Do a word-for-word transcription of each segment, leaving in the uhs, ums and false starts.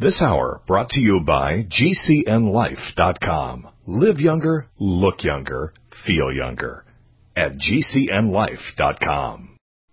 This hour brought to you by G C N life dot com. Live younger, look younger, feel younger at G C N life dot com.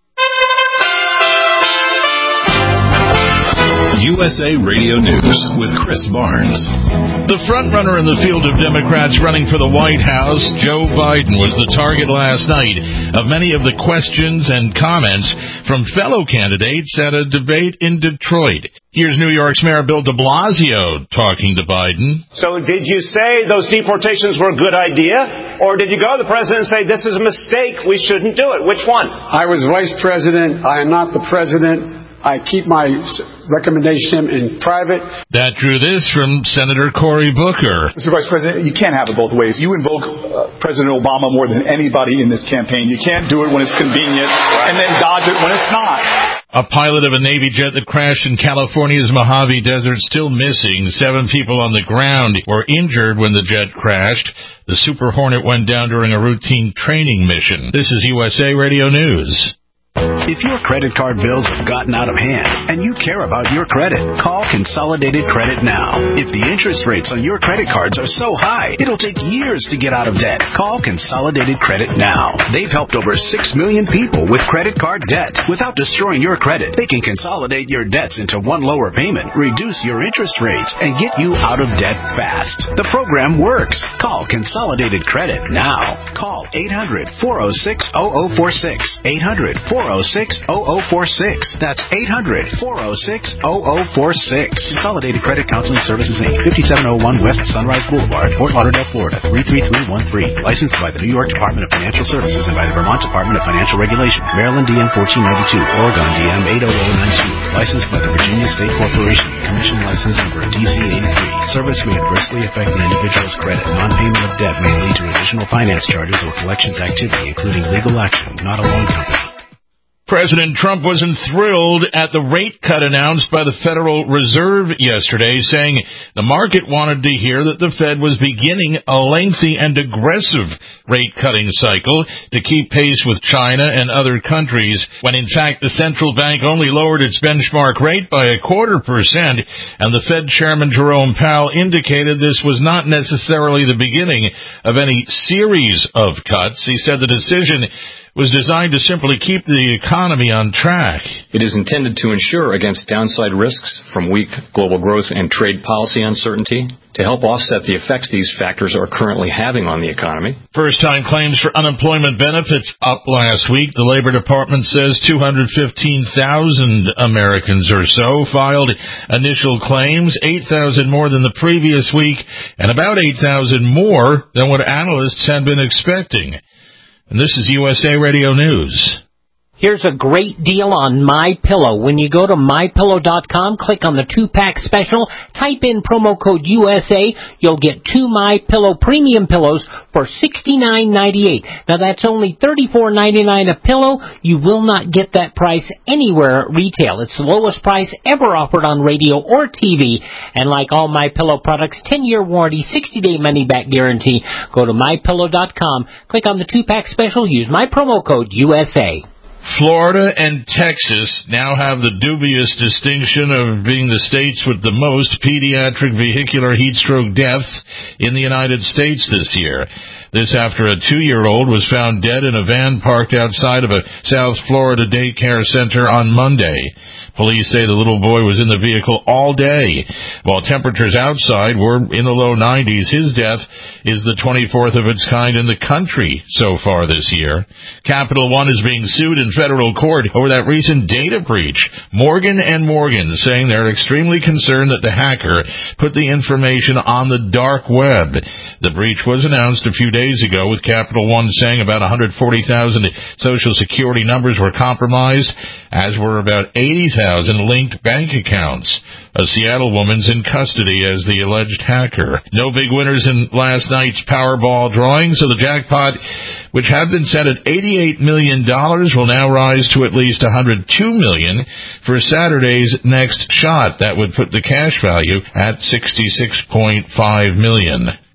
U S A Radio News with Chris Barnes. The frontrunner in the field of Democrats running for the White House, Joe Biden, was the target last night of many of the questions and comments from fellow candidates at a debate in Detroit. Here's New York's Mayor Bill de Blasio talking to Biden. So did you say those deportations were a good idea? Or did you go to the president and say, this is a mistake, we shouldn't do it? Which one? I was vice president. I am not the president. I keep my recommendation in private. That drew this from Senator Cory Booker. Mister Vice President, you can't have it both ways. You invoke uh, President Obama more than anybody in this campaign. You can't do it when it's convenient and then dodge it when it's not. A pilot of a Navy jet that crashed in California's Mojave Desert still missing. Seven people on the ground were injured when the jet crashed. The Super Hornet went down during a routine training mission. This is U S A Radio News. If your credit card bills have gotten out of hand and you care about your credit, call Consolidated Credit now. If the interest rates on your credit cards are so high, it'll take years to get out of debt. Call Consolidated Credit now. They've helped over six million people with credit card debt. Without destroying your credit, they can consolidate your debts into one lower payment, reduce your interest rates, and get you out of debt fast. The program works. Call Consolidated Credit now. Call eight hundred, four oh six, oh oh four six. eight hundred, four oh six, oh oh four six. That's eight hundred, four oh six, oh oh four six. Consolidated Credit Counseling Services, Incorporated, fifty-seven oh one West Sunrise Boulevard, Fort Lauderdale, Florida, three three three one three. Licensed by the New York Department of Financial Services and by the Vermont Department of Financial Regulation. Maryland D M fourteen ninety-two, Oregon D M eight oh oh nine two. Licensed by the Virginia State Corporation. Commission license number D C eighty-three. Service may adversely affect an individual's credit. Non-payment of debt may lead to additional finance charges or collections activity, including legal action, not a loan company. President Trump wasn't thrilled at the rate cut announced by the Federal Reserve yesterday, saying the market wanted to hear that the Fed was beginning a lengthy and aggressive rate-cutting cycle to keep pace with China and other countries, when in fact the central bank only lowered its benchmark rate by a quarter percent, and the Fed Chairman Jerome Powell indicated this was not necessarily the beginning of any series of cuts. He said the decision was designed to simply keep the economy on track. It is intended to ensure against downside risks from weak global growth and trade policy uncertainty, to help offset the effects these factors are currently having on the economy. First-time claims for unemployment benefits up last week. The Labor Department says two hundred fifteen thousand Americans or so filed initial claims, eight thousand more than the previous week, and about eight thousand more than what analysts had been expecting. And this is U S A Radio News. Here's a great deal on MyPillow. When you go to my pillow dot com, click on the two-pack special, type in promo code U S A, you'll get two MyPillow premium pillows for sixty-nine ninety-eight. Now that's only thirty-four ninety-nine a pillow. You will not get that price anywhere at retail. It's the lowest price ever offered on radio or T V. And like all MyPillow products, ten-year warranty, sixty-day money-back guarantee. Go to my pillow dot com, click on the two-pack special, use my promo code U S A. Florida and Texas now have the dubious distinction of being the states with the most pediatric vehicular heat stroke deaths in the United States this year. This after a two-year-old was found dead in a van parked outside of a South Florida daycare center on Monday. Police say the little boy was in the vehicle all day. While temperatures outside were in the low nineties, his death is the twenty-fourth of its kind in the country so far this year. Capital One is being sued in federal court over that recent data breach. Morgan and Morgan saying they're extremely concerned that the hacker put the information on the dark web. The breach was announced a few days ago, with Capital One saying about one hundred forty thousand Social Security numbers were compromised, as were about eighty thousand linked bank accounts. A Seattle woman's in custody as the alleged hacker. No big winners in last night's Powerball drawing, so the jackpot, which had been set at eighty-eight million dollars, will now rise to at least one hundred two million dollars for Saturday's next shot. That would put the cash value at sixty-six point five million dollars.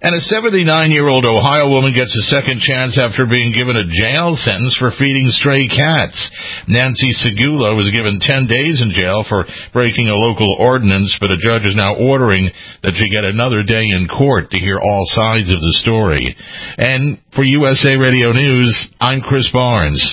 And a seventy-nine-year-old Ohio woman gets a second chance after being given a jail sentence for feeding stray cats. Nancy Segula was given ten days in jail for breaking a local ordinance, but a judge is now ordering that she get another day in court to hear all sides of the story. And for U S A Radio News, I'm Chris Barnes.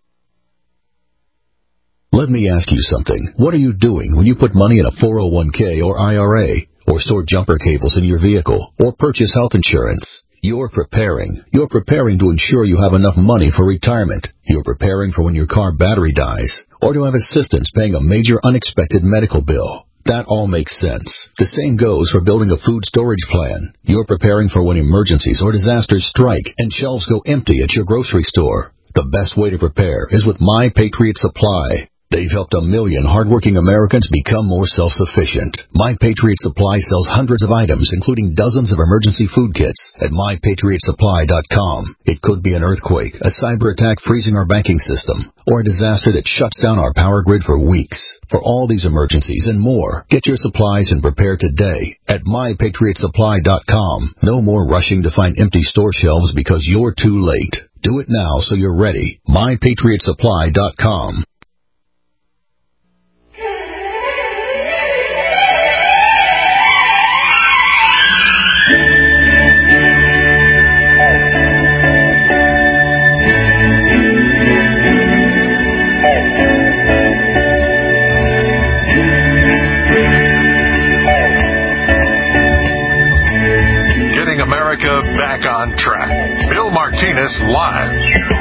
Let me ask you something. What are you doing when you put money in a four oh one k or I R A, or store jumper cables in your vehicle, or purchase health insurance? You're preparing. You're preparing to ensure you have enough money for retirement. You're preparing for when your car battery dies, or to have assistance paying a major unexpected medical bill. That all makes sense. The same goes for building a food storage plan. You're preparing for when emergencies or disasters strike and shelves go empty at your grocery store. The best way to prepare is with My Patriot Supply. They've helped a million hardworking Americans become more self-sufficient. My Patriot Supply sells hundreds of items, including dozens of emergency food kits, at my patriot supply dot com. It could be an earthquake, a cyber attack freezing our banking system, or a disaster that shuts down our power grid for weeks. For all these emergencies and more, get your supplies and prepare today at my patriot supply dot com. No more rushing to find empty store shelves because you're too late. Do it now so you're ready. my patriot supply dot com. Back on track. Bill Martinez live.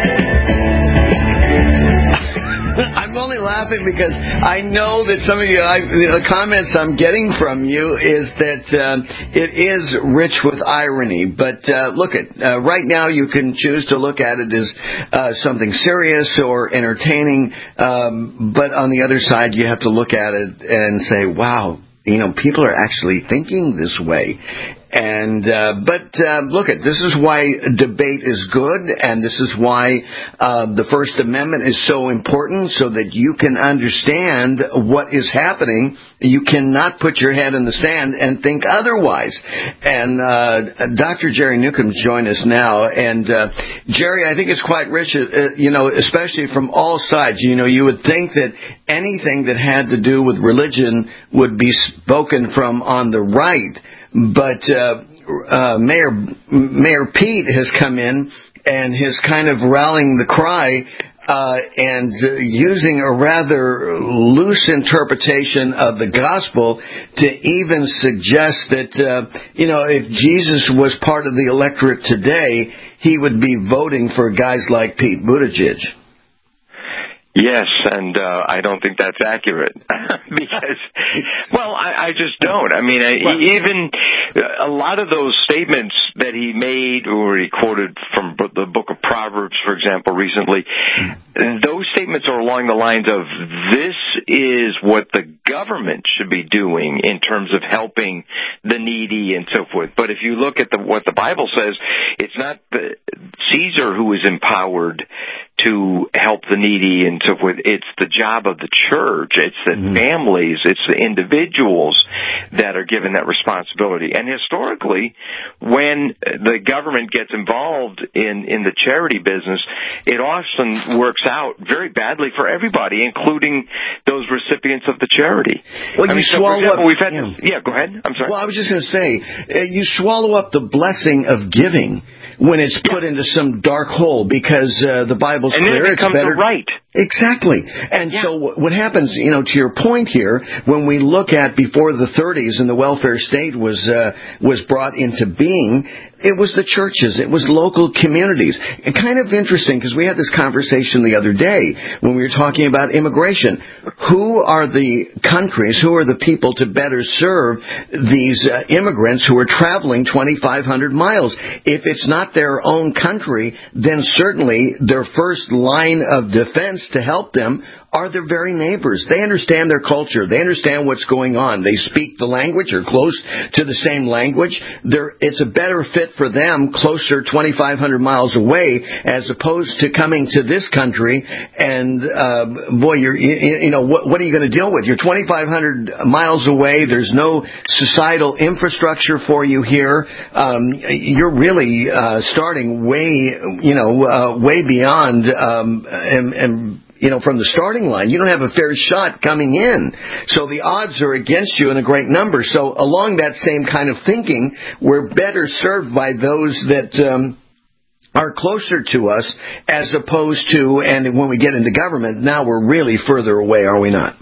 I'm only laughing because I know that some of you, I, the comments I'm getting from you is that uh, it is rich with irony. But uh, look at uh, right now, you can choose to look at it as uh, something serious or entertaining. Um, but on the other side, you have to look at it and say, "Wow, you know, people are actually thinking this way." And uh, but uh, look at this is why debate is good, and this is why uh, the First Amendment is so important, so that you can understand what is happening. You cannot put your head in the sand and think otherwise. And uh, Doctor Jerry Newcomb joined us now, and uh, Jerry, I think it's quite rich, uh, you know, especially from all sides. You know, you would think that anything that had to do with religion would be spoken from on the right. But uh, uh, Mayor Mayor Pete has come in and is kind of rallying the cry uh, and uh, using a rather loose interpretation of the gospel to even suggest that, uh, you know, if Jesus was part of the electorate today, he would be voting for guys like Pete Buttigieg. Yes, and uh, I don't think that's accurate because, well, I, I just don't. I mean, I, even a lot of those statements that he made or he quoted from the book of Proverbs, for example, recently, those statements are along the lines of this is what the government should be doing in terms of helping the needy and so forth. But if you look at the, what the Bible says, it's not the Caesar who is empowered to help the needy and so forth. It's the job of the church. It's the mm-hmm. families. It's the individuals that are given that responsibility. And historically, when the government gets involved in, in the charity business, it often works out very badly for everybody, including those recipients of the charity. Well, I you mean, so swallow example, up. We've had Yeah. This, yeah, go ahead. I'm sorry. Well, I was just going to say, uh, you swallow up the blessing of giving when it's put into some dark hole, because uh, the Bible's and clear. And then it becomes better. a right. Exactly. And yeah. so what happens, you know, to your point here, when we look at before the thirties and the welfare state was uh, was brought into being, it was the churches, it was local communities. And kind of interesting, because we had this conversation the other day when we were talking about immigration. Who are the countries, who are the people to better serve these uh, immigrants who are traveling twenty-five hundred miles? If it's not their own country, then certainly their first line of defense to help them are their very neighbors. They understand their culture. They understand what's going on. They speak the language or close to the same language. They're, it's a better fit for them closer twenty-five hundred miles away as opposed to coming to this country and, uh, boy, you're, you, you know, what, what are you going to deal with? You're twenty-five hundred miles away. There's no societal infrastructure for you here. Um, you're really uh, starting way, you know, uh, way beyond um, and, and you know, from the starting line. You don't have a fair shot coming in. So the odds are against you in a great number. So along that same kind of thinking, we're better served by those that um, are closer to us as opposed to, and when we get into government, now we're really further away, are we not?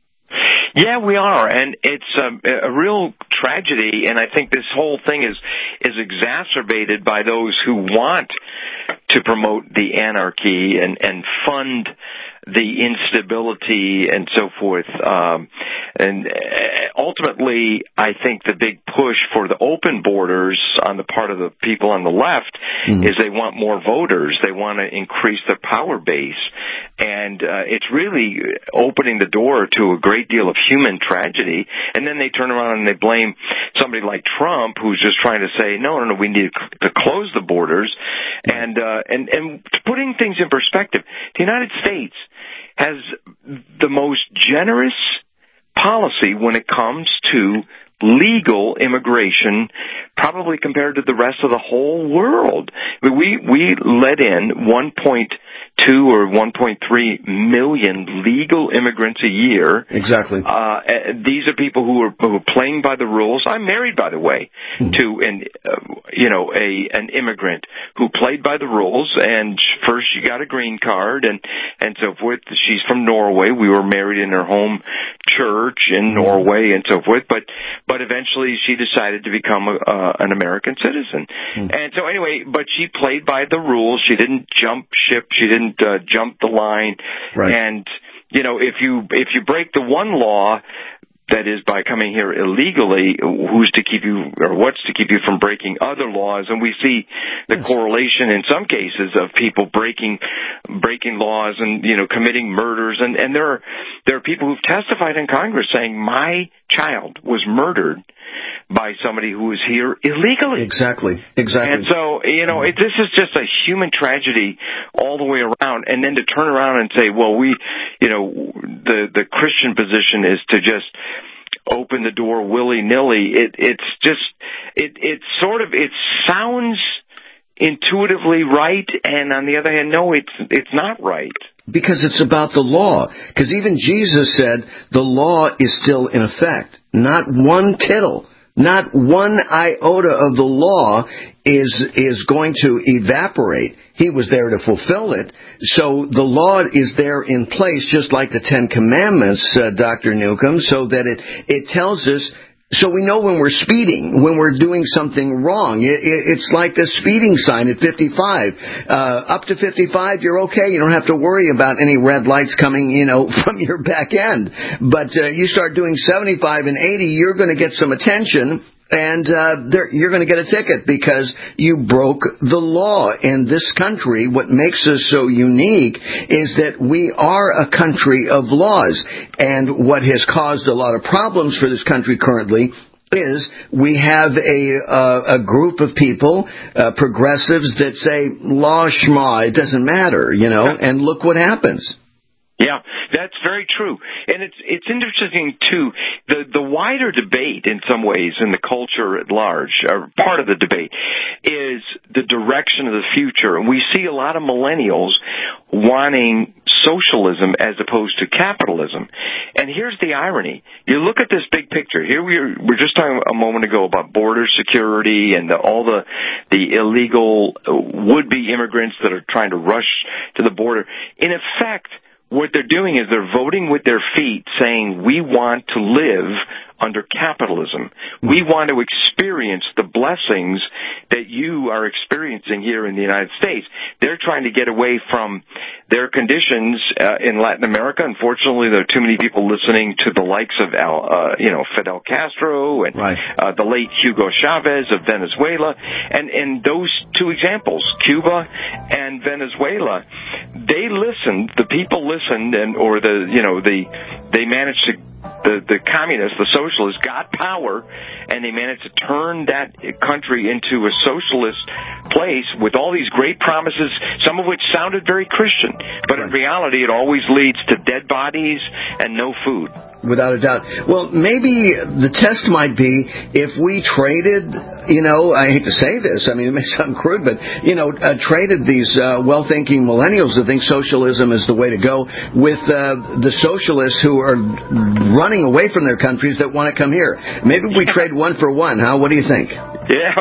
Yeah, we are, and it's a, a real tragedy, and I think this whole thing is is exacerbated by those who want to promote the anarchy and, and fund the instability and so forth. Um, and ultimately, I think the big push for the open borders on the part of the people on the left mm-hmm. is they want more voters. They want to increase their power base. And uh, it's really opening the door to a great deal of human tragedy. And then they turn around and they blame somebody like Trump, who's just trying to say, no, no, no, we need to close the borders. And, uh, and, and putting things in perspective, the United States has the most generous policy when it comes to legal immigration, probably compared to the rest of the whole world. We we let in one point two or one point three million legal immigrants a year. Exactly. Uh, these are people who are, who are playing by the rules. I'm married, by the way, hmm. to an uh, you know a an immigrant who played by the rules. And first, she got a green card, and and so forth. She's from Norway. We were married in her home church in Norway, and so forth. But but eventually, she decided to become a, uh, an American citizen. Hmm. And so anyway, but she played by the rules. She didn't jump ship. She didn't uh, jump the line. Right. And you know, if you if you break the one law, that is by coming here illegally, who's to keep you, or what's to keep you from breaking other laws? And we see the yes. correlation in some cases of people breaking breaking laws and, you know, committing murders. And, and there are there are people who've testified in Congress saying, my child was murdered by somebody who was here illegally. Exactly, exactly. And so, you know, it, this is just a human tragedy all the way around. And then to turn around and say, well, we, you know, the the Christian position is to just open the door willy-nilly. It, it's just, it, it sort of, it sounds intuitively right, and on the other hand, no, it's it's not right. Because it's about the law. Because even Jesus said the law is still in effect. Not one tittle, not one iota of the law is is going to evaporate. He was there to fulfill it. So the law is there in place, just like the Ten Commandments, uh, Doctor Newcomb, so that it, it tells us, so we know when we're speeding, when we're doing something wrong. It, it, it's like the speeding sign at fifty-five. Uh, up to fifty-five, you're okay. You don't have to worry about any red lights coming, you know, from your back end. But uh, you start doing seventy-five and eighty, you're going to get some attention. And uh, you're going to get a ticket because you broke the law. In this country, what makes us so unique is that we are a country of laws. And what has caused a lot of problems for this country currently is we have a uh, a group of people, uh, progressives, that say, law schma, it doesn't matter, you know, and look what happens. Yeah, that's very true. And it's it's interesting, too, the the wider debate in some ways in the culture at large, or part of the debate, is the direction of the future. And we see a lot of millennials wanting socialism as opposed to capitalism. And here's the irony. You look at this big picture. Here we are, we're just talking a moment ago about border security and the, all the the illegal would-be immigrants that are trying to rush to the border. In effect, what they're doing is they're voting with their feet, saying we want to live under capitalism. We want to experience the blessings that you are experiencing here in the United States. They're trying to get away from their conditions uh, in Latin America. Unfortunately, there are too many people listening to the likes of Al, uh, you know, Fidel Castro and right. uh, the late Hugo Chavez of Venezuela. And, and those two examples, Cuba and Venezuela, they listened, the people listened, and or the, you know, the they managed to, the, the communists, the socialists got power, and they managed to turn that country into a socialist place with all these great promises, some of which sounded very Christian. But in reality, it always leads to dead bodies and no food. Without a doubt. Well, maybe the test might be if we traded, you know, I hate to say this, I mean, it may sound crude, but, you know, uh, traded these uh, well-thinking millennials that think socialism is the way to go with uh, the socialists who are running away from their countries that want to come here. Maybe we trade one for one, huh? What do you think? Yeah.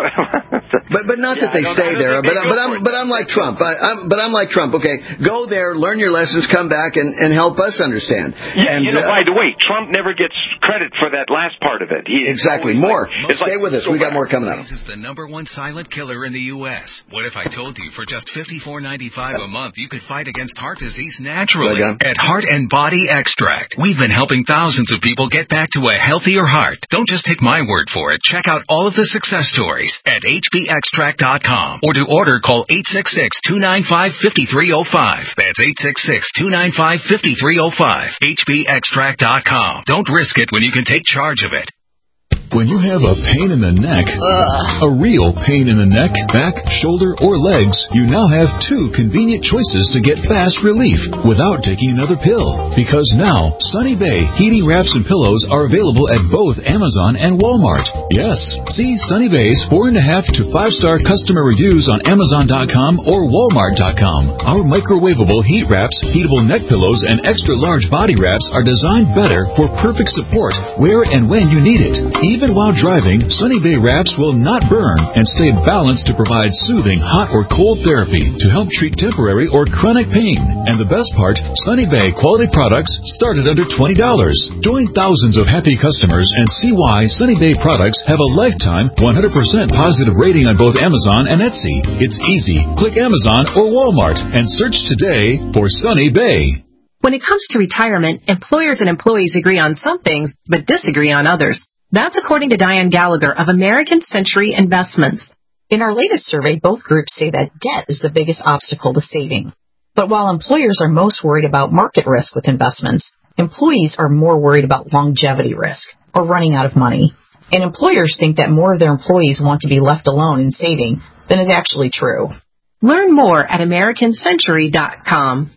but but not yeah, that they stay there, but, but I'm but I'm like Trump. I, I'm, but I'm like Trump. Okay, go there, learn your lessons, come back, and, and help us understand. Yeah, and, you know, uh, by the way, Trump never gets credit for that last part of it. He exactly. More. Like, Stay like, with us. We got more coming up. This is the number one silent killer in the U S What if I told you for just fifty-four ninety-five a month you could fight against heart disease naturally at Heart and Body Extract? We've been helping thousands of people get back to a healthier heart. Don't just take my word for it. Check out all of the success stories at H B extract dot com, or to order, call eight six six, two nine five, five three zero five. That's eight six six, two nine five, five three zero five. H B extract dot com. Don't risk it when you can take charge of it. When you have a pain in the neck, Ugh. a real pain in the neck, back, shoulder, or legs, you now have two convenient choices to get fast relief without taking another pill. Because now, Sunny Bay heating wraps and pillows are available at both Amazon and Walmart. Yes, see Sunny Bay's four and a half to five star customer reviews on Amazon dot com or Walmart dot com. Our microwavable heat wraps, heatable neck pillows, and extra large body wraps are designed better for perfect support where and when you need it. Even Even while driving, Sunny Bay wraps will not burn and stay balanced to provide soothing hot or cold therapy to help treat temporary or chronic pain. And the best part, Sunny Bay quality products start at under twenty dollars. Join thousands of happy customers and see why Sunny Bay products have a lifetime one hundred percent positive rating on both Amazon and Etsy. It's easy. Click Amazon or Walmart and search today for Sunny Bay. When it comes to retirement, employers and employees agree on some things but disagree on others. That's according to Diane Gallagher of American Century Investments. In our latest survey, both groups say that debt is the biggest obstacle to saving. But while employers are most worried about market risk with investments, employees are more worried about longevity risk or running out of money. And employers think that more of their employees want to be left alone in saving than is actually true. Learn more at American Century dot com.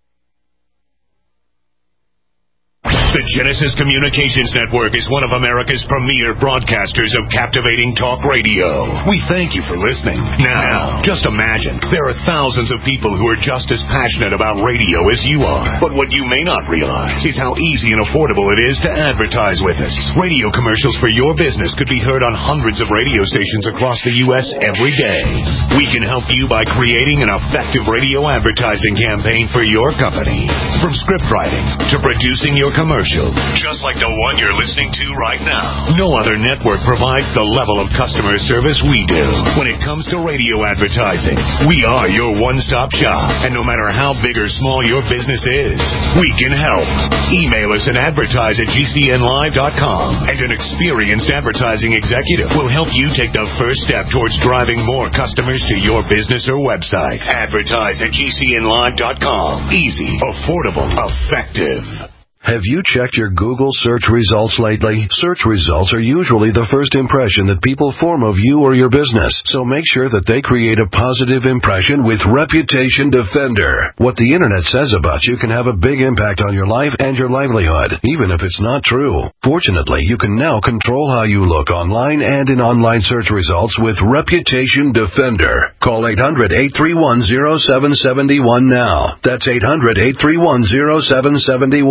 The Genesis Communications Network is one of America's premier broadcasters of captivating talk radio. We thank you for listening. Now, just imagine, there are thousands of people who are just as passionate about radio as you are. But what you may not realize is how easy and affordable it is to advertise with us. Radio commercials for your business could be heard on hundreds of radio stations across the U S every day. We can help you by creating an effective radio advertising campaign for your company. From script writing to producing your commercial, just like the one you're listening to right now. No other network provides the level of customer service we do. When it comes to radio advertising, we are your one-stop shop. And no matter how big or small your business is, we can help. Email us at advertise at G C N live dot com, and an experienced advertising executive will help you take the first step towards driving more customers to your business or website. Advertise at G C N live dot com. Easy, affordable, effective. Have you checked your Google search results lately? Search results are usually the first impression that people form of you or your business, so make sure that they create a positive impression with Reputation Defender. What the Internet says about you can have a big impact on your life and your livelihood, even if it's not true. Fortunately, you can now control how you look online and in online search results with Reputation Defender. Call eight hundred, eight three one, zero seven seven one now. That's eight hundred, eight three one, zero seven seven one.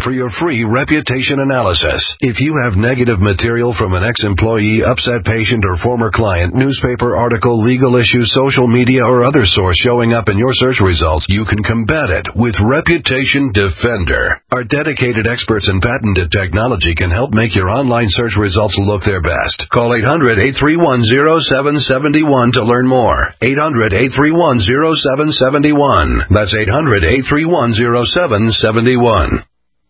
for your free reputation analysis. If you have negative material from an ex-employee, upset patient, or former client, newspaper article, legal issue, social media, or other source showing up in your search results, you can combat it with Reputation Defender. Our dedicated experts in patented technology can help make your online search results look their best. Call eight hundred, eight three one, zero seven seven one to learn more. eight hundred, eight three one, zero seven seven one. That's eight hundred, eight three one, zero seven seven one.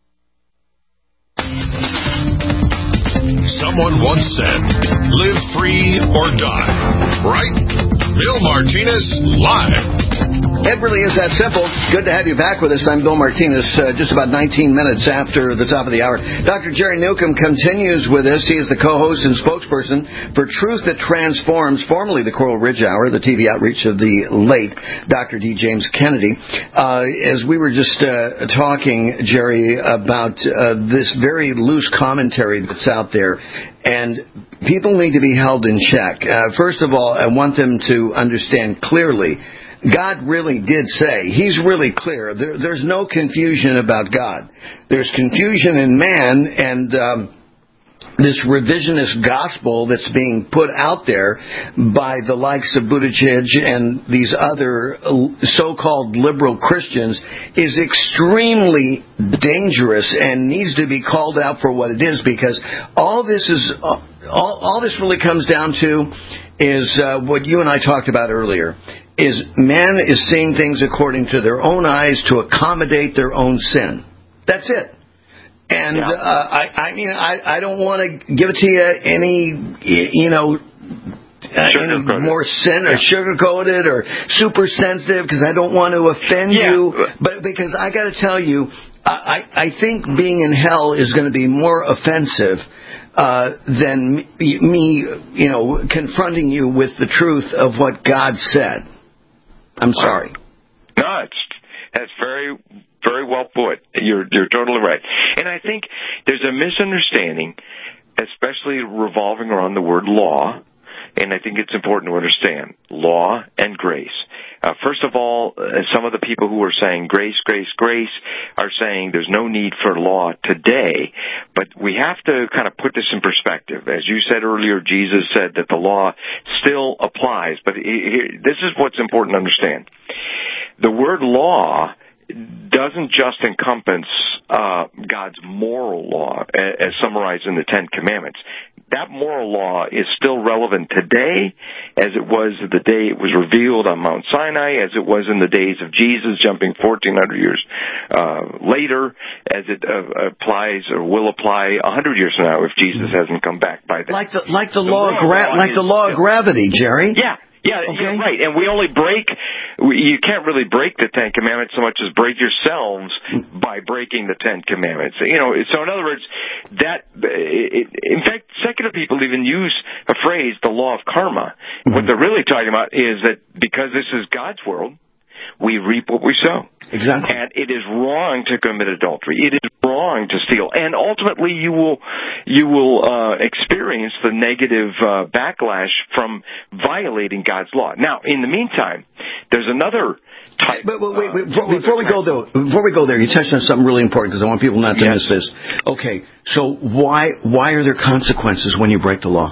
Someone once said, live free or die. Right? Bill Martinez, live. It really is that simple. Good to have you back with us. I'm Bill Martinez, uh, just about nineteen minutes after the top of the hour. Doctor Jerry Newcomb continues with us. He is the co-host and spokesperson for Truth That Transforms, formerly the Coral Ridge Hour, the T V outreach of the late Doctor D. James Kennedy. Uh, as we were just uh, talking, Jerry, about uh, this very loose commentary that's out there, and people need to be held in check. Uh, first of all, I want them to understand clearly God really did say, He's really clear. There, there's no confusion about God. There's confusion in man, and um, this revisionist gospel that's being put out there by the likes of Buttigieg and these other so-called liberal Christians is extremely dangerous and needs to be called out for what it is, because all this is all, all this really comes down to is uh, what you and I talked about earlier. Is man is seeing things according to their own eyes to accommodate their own sin. That's it. And yeah. uh, I, I mean, I, I don't want to give it to you any, you know, uh, any more sin or yeah. sugar-coated or super sensitive, because I don't want to offend yeah. you. But because I got to tell you, I, I think being in hell is going to be more offensive Uh, than me, you know, confronting you with the truth of what God said. I'm sorry. No, it's that's very, very well put. You're you're totally right. And I think there's a misunderstanding, especially revolving around the word law. And I think it's important to understand law and grace. Uh, first of all, uh, some of the people who are saying grace, grace, grace are saying there's no need for law today. But we have to kind of put this in perspective. As you said earlier, Jesus said that the law still applies. But here, this is what's important to understand. The word law doesn't just encompass uh, God's moral law, as summarized in the Ten Commandments. That moral law is still relevant today as it was the day it was revealed on Mount Sinai, as it was in the days of Jesus, jumping fourteen hundred years uh, later, as it uh, applies or will apply one hundred years from now if Jesus hasn't come back by then. Like the, like the, the law, of gra- law like is, the law of gravity, Jerry. Yeah. Yeah, okay. You're right. And we only break, you can't really break the Ten Commandments so much as break yourselves by breaking the Ten Commandments. You know, so in other words, that, it, in fact, secular people even use a phrase, the law of karma. Mm-hmm. What they're really talking about is that because this is God's world, we reap what we sow. Exactly. And it is wrong to commit adultery. It is wrong to steal. And ultimately you will you will uh, experience the negative uh, backlash from violating God's law. Now, in the meantime, there's another type. But wait, wait, before, before we go though, before we go there, you touched on something really important because I want people not to yes. miss this. Okay, so why why are there consequences when you break the law?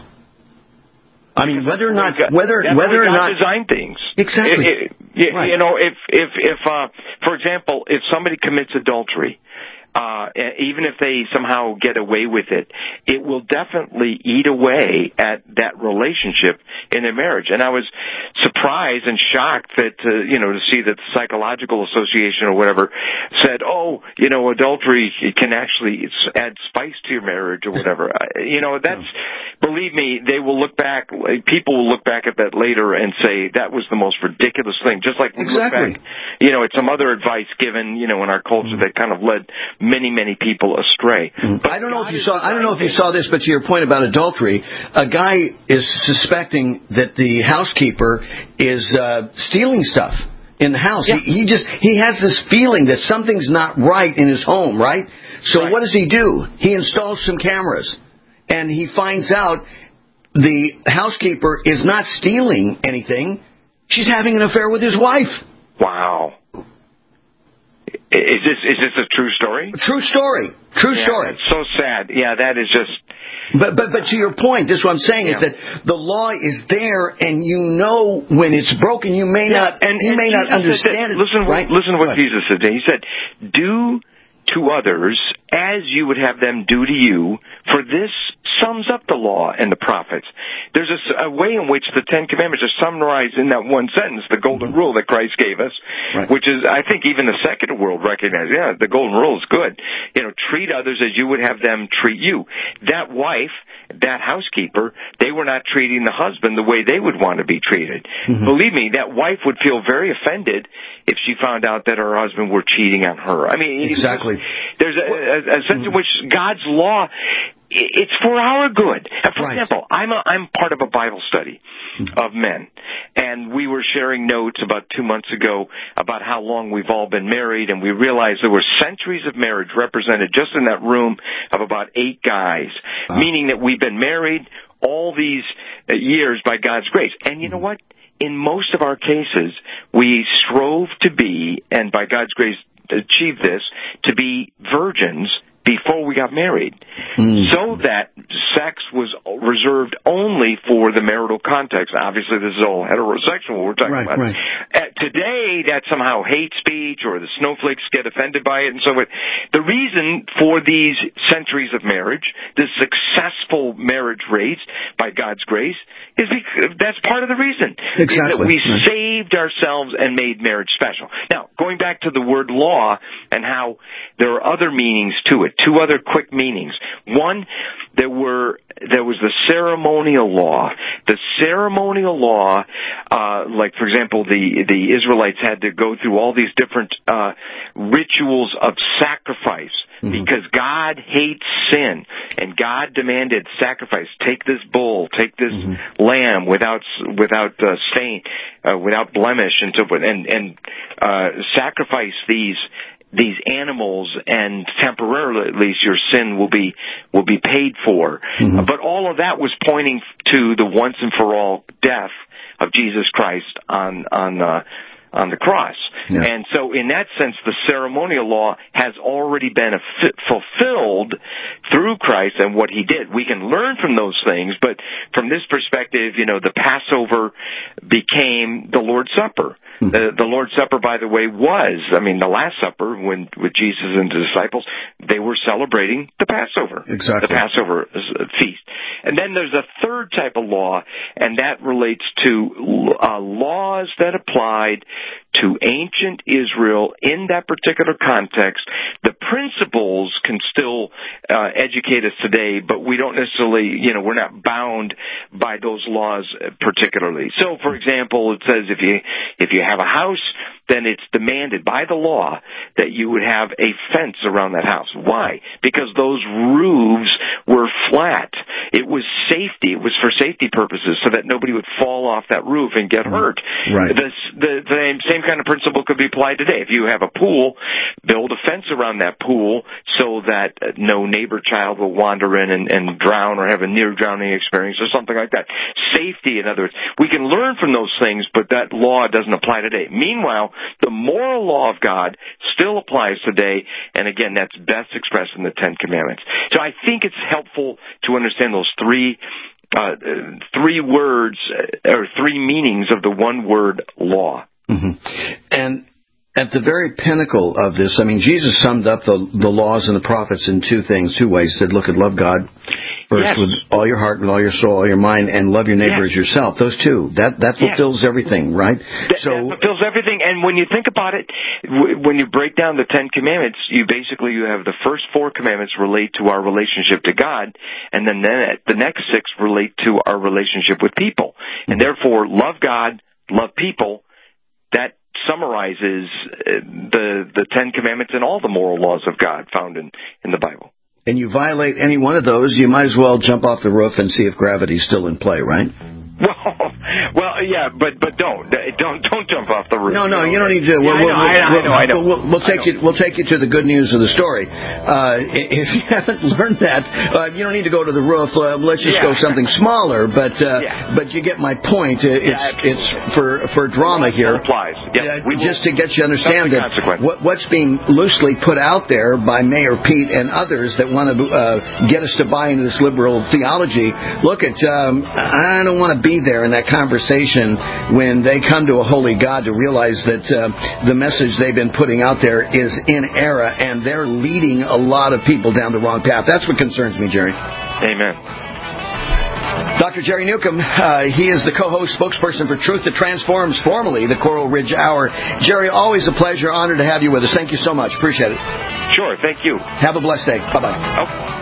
I mean, whether or not, whether That's whether or not design things. Exactly. It, it, right. You know, if if if uh, for example, if somebody commits adultery, uh, even if they somehow get away with it, it will definitely eat away at that relationship in their marriage. And I was surprised and shocked that, uh, you know, to see that the Psychological Association or whatever said, oh, you know, adultery can actually add spice to your marriage or whatever. You know, that's, believe me, they will look back, people will look back at that later and say that was the most ridiculous thing. Just like we exactly. look back, you know, at some other advice given, you know, in our culture that kind of led many, many people astray. But I don't know if you saw. I don't know if you saw this, but to your point about adultery, a guy is suspecting that the housekeeper is uh, stealing stuff in the house. Yeah. He, he just he has this feeling that something's not right in his home, right? So right. what does he do? He installs some cameras, and he finds out the housekeeper is not stealing anything. She's having an affair with his wife. Wow. Is this is this a true story? True story. True yeah, story. It's so sad. Yeah, that is just. But but but to your point, this is what I'm saying yeah. is that the law is there, and you know when it's broken. You may yeah, not and, you and may Jesus not understand said, it. Listen, right? listen to what Jesus said. He said, "Do to others as you would have them do to you, for this sums up the law and the prophets." There's a, a way in which the Ten Commandments are summarized in that one sentence, the golden rule that Christ gave us, right. which is, I think, even the secular world recognizes, yeah, the golden rule is good. You know, treat others as you would have them treat you. That wife, that housekeeper, they were not treating the husband the way they would want to be treated. Mm-hmm. Believe me, that wife would feel very offended if she found out that her husband were cheating on her. I mean, exactly. There's a, a, a sense in which God's law, it's for our good. For right. example, I'm a, I'm part of a Bible study of men, and we were sharing notes about two months ago about how long we've all been married, and we realized there were centuries of marriage represented just in that room of about eight guys, wow. meaning that we've been married all these years by God's grace. And you know what? In most of our cases, we strove to be, and by God's grace achieved this, to be virgins before we got married, mm. so that sex was reserved only for the marital context. Obviously, this is all heterosexual we're talking right, about. Right. Uh, today, that's somehow hate speech, or the snowflakes get offended by it, and so forth. The reason for these centuries of marriage, the successful marriage rates, by God's grace, is because that's part of the reason. Exactly. That we right. saved ourselves and made marriage special. Now, going back to the word law and how there are other meanings to it. Two other quick meanings. One, there were there was the ceremonial law. The ceremonial law, uh, like for example, the the Israelites had to go through all these different uh, rituals of sacrifice. Mm-hmm. Because God hates sin, and God demanded sacrifice. Take this bull, take this mm-hmm. lamb without without uh, stain, uh, without blemish, and so forth, and and uh, sacrifice these these animals, and temporarily at least your sin will be will be paid for. Mm-hmm. Uh, but all of that was pointing to the once and for all death of Jesus Christ on on. Uh, on the cross. Yeah. And so in that sense, the ceremonial law has already been f- fulfilled through Christ and what he did. We can learn from those things, but from this perspective, you know, the Passover became the Lord's Supper. Mm-hmm. The, the Lord's Supper, by the way, was, I mean, the Last Supper, when with Jesus and the disciples, they were celebrating the Passover. Exactly. The Passover feast. And then there's a third type of law, and that relates to uh, laws that applied to ancient Israel in that particular context. The principles can still uh, educate us today, but we don't necessarily, you know, we're not bound by those laws particularly. So, for example, it says if you if you have a house, then it's demanded by the law that you would have a fence around that house. Why? Because those roofs were flat. It was safety. It was for safety purposes, so that nobody would fall off that roof and get hurt. Right. The, the, the same kind of principle could be applied today. If you have a pool, build a fence around that pool so that no neighbor child will wander in and, and drown or have a near drowning experience or something like that. Safety, in other words. We can learn from those things, but that law doesn't apply today. Meanwhile, the moral law of God still applies today, and again, that's best expressed in the Ten Commandments. So I think it's helpful to understand those three uh, three words uh, or three meanings of the one word law. Mm-hmm. And at the very pinnacle of this, I mean, Jesus summed up the the laws and the prophets in two things, two ways. He said, look, and love God first yes. with all your heart, with all your soul, all your mind, and love your neighbor yes. as yourself. Those two. That that fulfills yes. everything, right? That, so, that fulfills everything. And when you think about it, w- when you break down the Ten Commandments, you basically you have the first four commandments relate to our relationship to God, and then the next six relate to our relationship with people. And therefore, love God, love people. That summarizes the the Ten Commandments and all the moral laws of God found in, in the Bible. And you violate any one of those, you might as well jump off the roof and see if gravity's still in play, right? Well, well, yeah, but but don't don't don't don't jump off the roof. No, no, you don't need to. Yeah, We'll, I know, we'll, I know, we'll, I know, I know. We'll, we'll take you. We'll take you to the good news of the story. Uh, if you haven't learned that, uh, you don't need to go to the roof. Uh, let's just Yeah. go something smaller. But uh, Yeah. but you get my point. Uh, It's Yeah, it's for for drama here. Applies. Yeah, Uh, we will- just to get you to understand That's the that consequence. what, what's being loosely put out there by Mayor Pete and others that want to uh, get us to buy into this liberal theology. Look, at um, I don't want to be there in that conversation when they come to a holy God to realize that uh, the message they've been putting out there is in error, and they're leading a lot of people down the wrong path. That's what concerns me, Jerry. Amen. Doctor Jerry Newcomb, uh, he is the co-host, spokesperson for Truth That Transforms, formerly the Coral Ridge Hour. Jerry, always a pleasure, honored to have you with us. Thank you so much. Appreciate it. Sure, thank you. Have a blessed day. Bye-bye. Oh.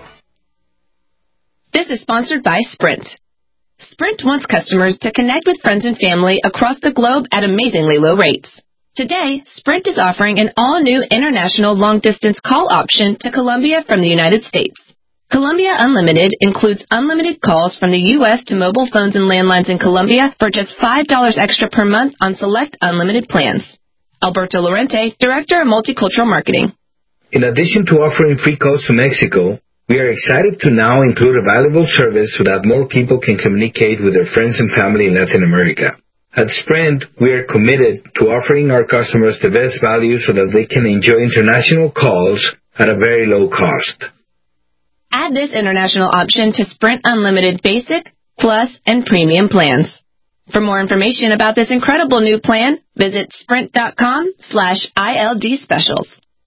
This is sponsored by Sprint. Sprint wants customers to connect with friends and family across the globe at amazingly low rates. Today, Sprint is offering an all-new international long-distance call option to Colombia from the United States. Colombia Unlimited includes unlimited calls from the U S to mobile phones and landlines in Colombia for just five dollars extra per month on select unlimited plans. Alberto Lorente, Director of Multicultural Marketing. In addition to offering free calls to Mexico, we are excited to now include a valuable service so that more people can communicate with their friends and family in Latin America. At Sprint, we are committed to offering our customers the best value so that they can enjoy international calls at a very low cost. Add this international option to Sprint Unlimited Basic, Plus, and Premium plans. For more information about this incredible new plan, visit sprint.com slash ILD specials.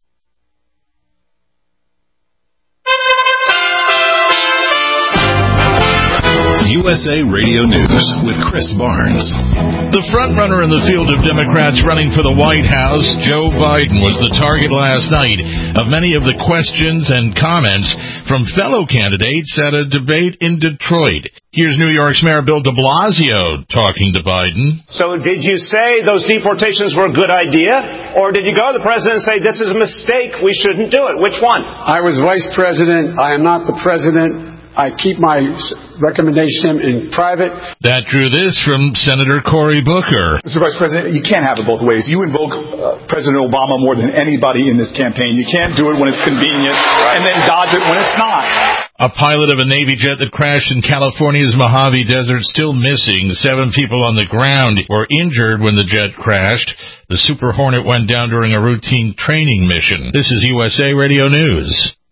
U S A Radio News with Chris Barnes. The frontrunner in the field of Democrats running for the White House, Joe Biden, was the target last night of many of the questions and comments from fellow candidates at a debate in Detroit. Here's New York's Mayor Bill de Blasio talking to Biden. So did you say those deportations were a good idea? Or did you go to the president and say, this is a mistake, we shouldn't do it? Which one? I was vice president. I am not the president. I keep my recommendation in private. That drew this from Senator Cory Booker. Mister Vice President, you can't have it both ways. You invoke uh, President Obama more than anybody in this campaign. You can't do it when it's convenient and then dodge it when it's not. A pilot of a Navy jet that crashed in California's Mojave Desert still missing. Seven people on the ground were injured when the jet crashed. The Super Hornet went down during a routine training mission. This is U S A Radio News.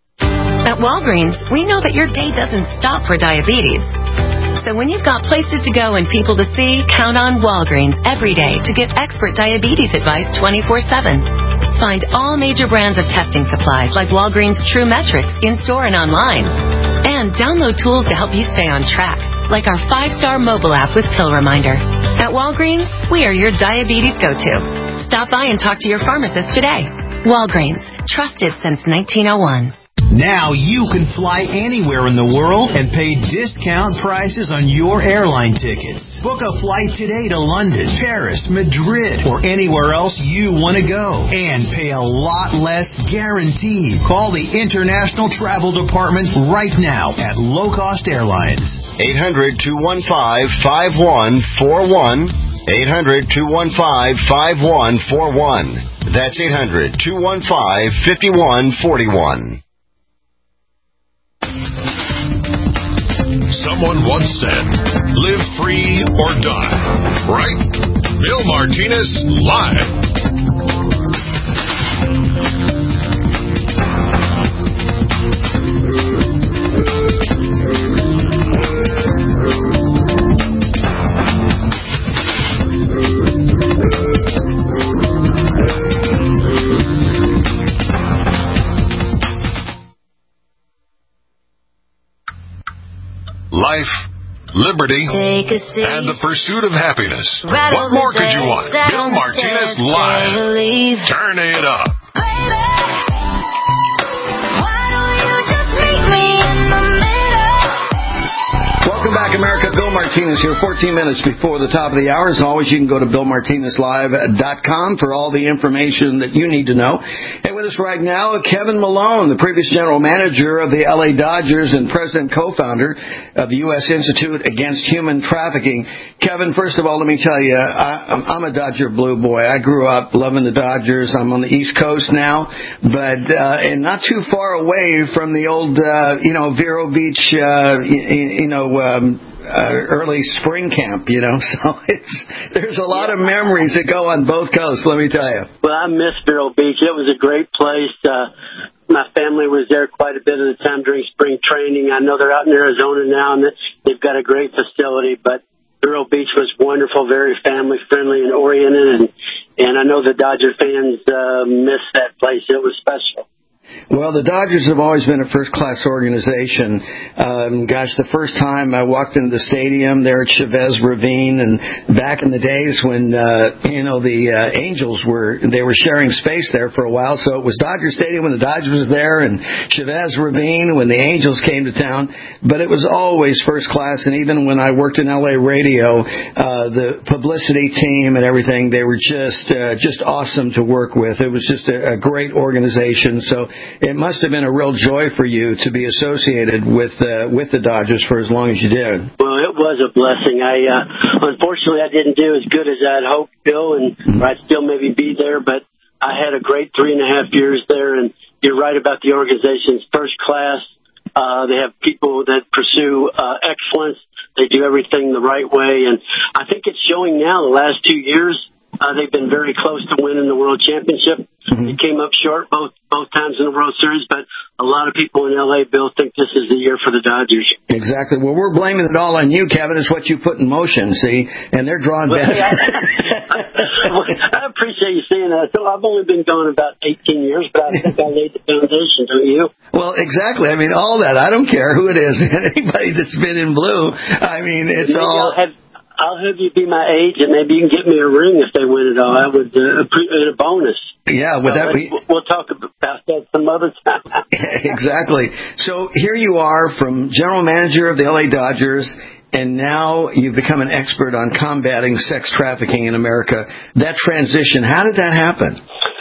At Walgreens, we know that your day doesn't stop for diabetes. So when you've got places to go and people to see, count on Walgreens every day to get expert diabetes advice twenty-four seven. Find all major brands of testing supplies like Walgreens True Metrics in-store and online. And download tools to help you stay on track, like our five-star mobile app with Pill Reminder. At Walgreens, we are your diabetes go-to. Stop by and talk to your pharmacist today. Walgreens, trusted since nineteen oh one. Now you can fly anywhere in the world and pay discount prices on your airline tickets. Book a flight today to London, Paris, Madrid, or anywhere else you want to go. And pay a lot less guaranteed. Call the International Travel Department right now at Low Cost Airlines. eight hundred, two one five, five one four one. eight hundred, two one five, five one four one. That's eight hundred, two one five, five one four one. Someone once said, live free or die. Right? Bill Martinez, live. Life, liberty, and the pursuit of happiness. What more could you want? Bill Martinez live. Turn it up. Welcome back, America. Bill Martinez here, fourteen minutes before the top of the hour. As always, you can go to bill martinez live dot com for all the information that you need to know. And with us right now, Kevin Malone, the previous general manager of the L A Dodgers and president co-founder of the U S Institute Against Human Trafficking. Kevin, first of all, let me tell you, I, I'm a Dodger blue boy. I grew up loving the Dodgers. I'm on the East Coast now, but uh, and not too far away from the old, uh, you know, Vero Beach, uh, you, you know, um, uh, early spring camp, you know. So it's there's a lot of memories that go on both coasts, let me tell you. Well, I miss Vero Beach. It was a great place. Uh, my family was there quite a bit of the time during spring training. I know they're out in Arizona now, and they've got a great facility, but Vero Beach was wonderful, very family-friendly and oriented, and, and I know the Dodger fans uh, miss that place. It was special. Well, the Dodgers have always been a first-class organization. Um, gosh, the first time I walked into the stadium there at Chavez Ravine, and back in the days when, uh, you know, the uh, Angels were, they were sharing space there for a while, so it was Dodger Stadium when the Dodgers was there, and Chavez Ravine when the Angels came to town, but it was always first class, and even when I worked in L A radio, uh, the publicity team and everything, they were just, uh, just awesome to work with. It was just a, a great organization, so it must have been a real joy for you to be associated with uh, with the Dodgers for as long as you did. Well, it was a blessing. I uh, unfortunately I didn't do as good as I'd hoped, Bill, and mm-hmm. I'd still maybe be there, but I had a great three and a half years there, and you're right about the organization's first class. Uh, they have people that pursue uh, excellence. They do everything the right way, and I think it's showing now the last two years. Uh, they've been very close to winning the World Championship. Mm-hmm. They came up short both both times in the World Series, but a lot of people in L A, Bill, think this is the year for the Dodgers. Exactly. Well, we're blaming it all on you, Kevin. It's what you put in motion, see? And they're drawing well, benefit. I, well, I appreciate you saying that. So I've only been gone about eighteen years, but I think I laid the foundation, don't you? Well, exactly. I mean, all that. I don't care who it is. Anybody that's been in blue, I mean, it's Maybe all... I'll have, I'll have you be my age, and maybe you can get me a ring if they win it all. I would uh, appreciate a bonus. Yeah, with so that we... We'll talk about that some other time. Exactly. So here you are from general manager of the L A Dodgers, and now you've become an expert on combating sex trafficking in America. That transition, how did that happen?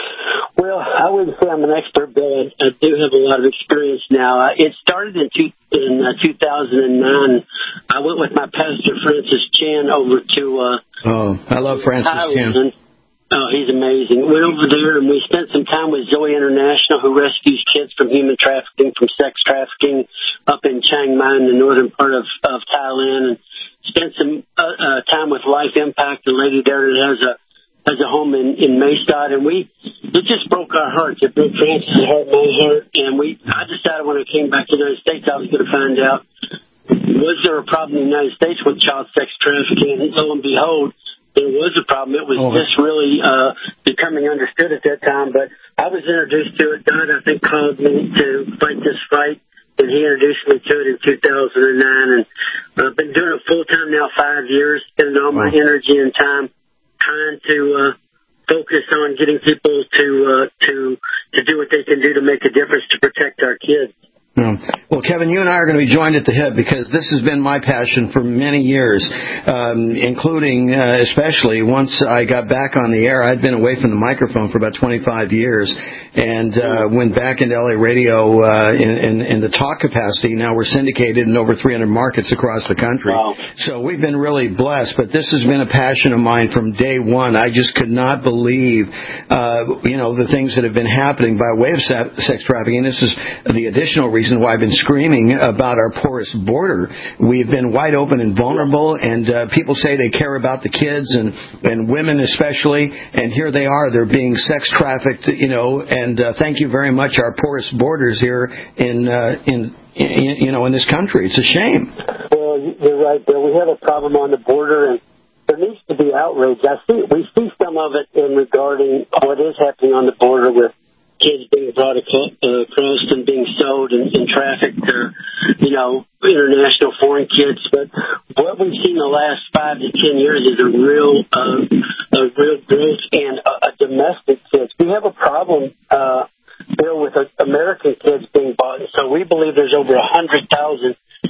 Well, I wouldn't say I'm an expert, but I, I do have a lot of experience now. Uh, it started in, two, in uh, two thousand nine. I went with my pastor, Francis Chan, over to uh, Oh, I love Francis Chan. Oh, he's amazing. Went over there, and we spent some time with Zoe International, who rescues kids from human trafficking, from sex trafficking, up in Chiang Mai in the northern part of, of Thailand, and spent some uh, uh, time with Life Impact, a lady there that has a has a home in, in Maystad, and we, it just broke our hearts. It broke Francis' heart, my heart, and we, I decided when I came back to the United States, I was going to find out, was there a problem in the United States with child sex trafficking? And lo and behold, there was a problem. It was oh. just really uh, becoming understood at that time, but I was introduced to it. Don, I think, called me to fight this fight, and he introduced me to it in two thousand nine, and I've been doing it full-time now five years, spending all my energy and time trying to uh, focus on getting people to uh, to to do what they can do to make a difference to protect our kids. Yeah. Well, Kevin, you and I are going to be joined at the hip because this has been my passion for many years, um, including uh, especially once I got back on the air. I'd been away from the microphone for about twenty-five years and uh, went back into L A radio uh, in, in, in the talk capacity. Now we're syndicated in over three hundred markets across the country. Wow. So we've been really blessed, but this has been a passion of mine from day one. I just could not believe, uh, you know, the things that have been happening by way of sex trafficking. This is the additional reason reason why I've been screaming about our porous border. We've been wide open and vulnerable, and uh, people say they care about the kids and, and women especially, and here they are. They're being sex trafficked, you know, and uh, thank you very much, our porous borders here in, uh, in, in, you know, in this country. It's a shame. Well, you're right, Bill. We have a problem on the border, and there needs to be outrage. I see, we see some of it in regarding what is happening on the border with kids being brought across and being sold and, and trafficked to, you know, international foreign kids. But what we've seen the last five to ten years is a real, uh, a real growth and a, a domestic kids. We have a problem, uh, Bill, with uh, American kids being bought. So we believe there's over a hundred thousand U S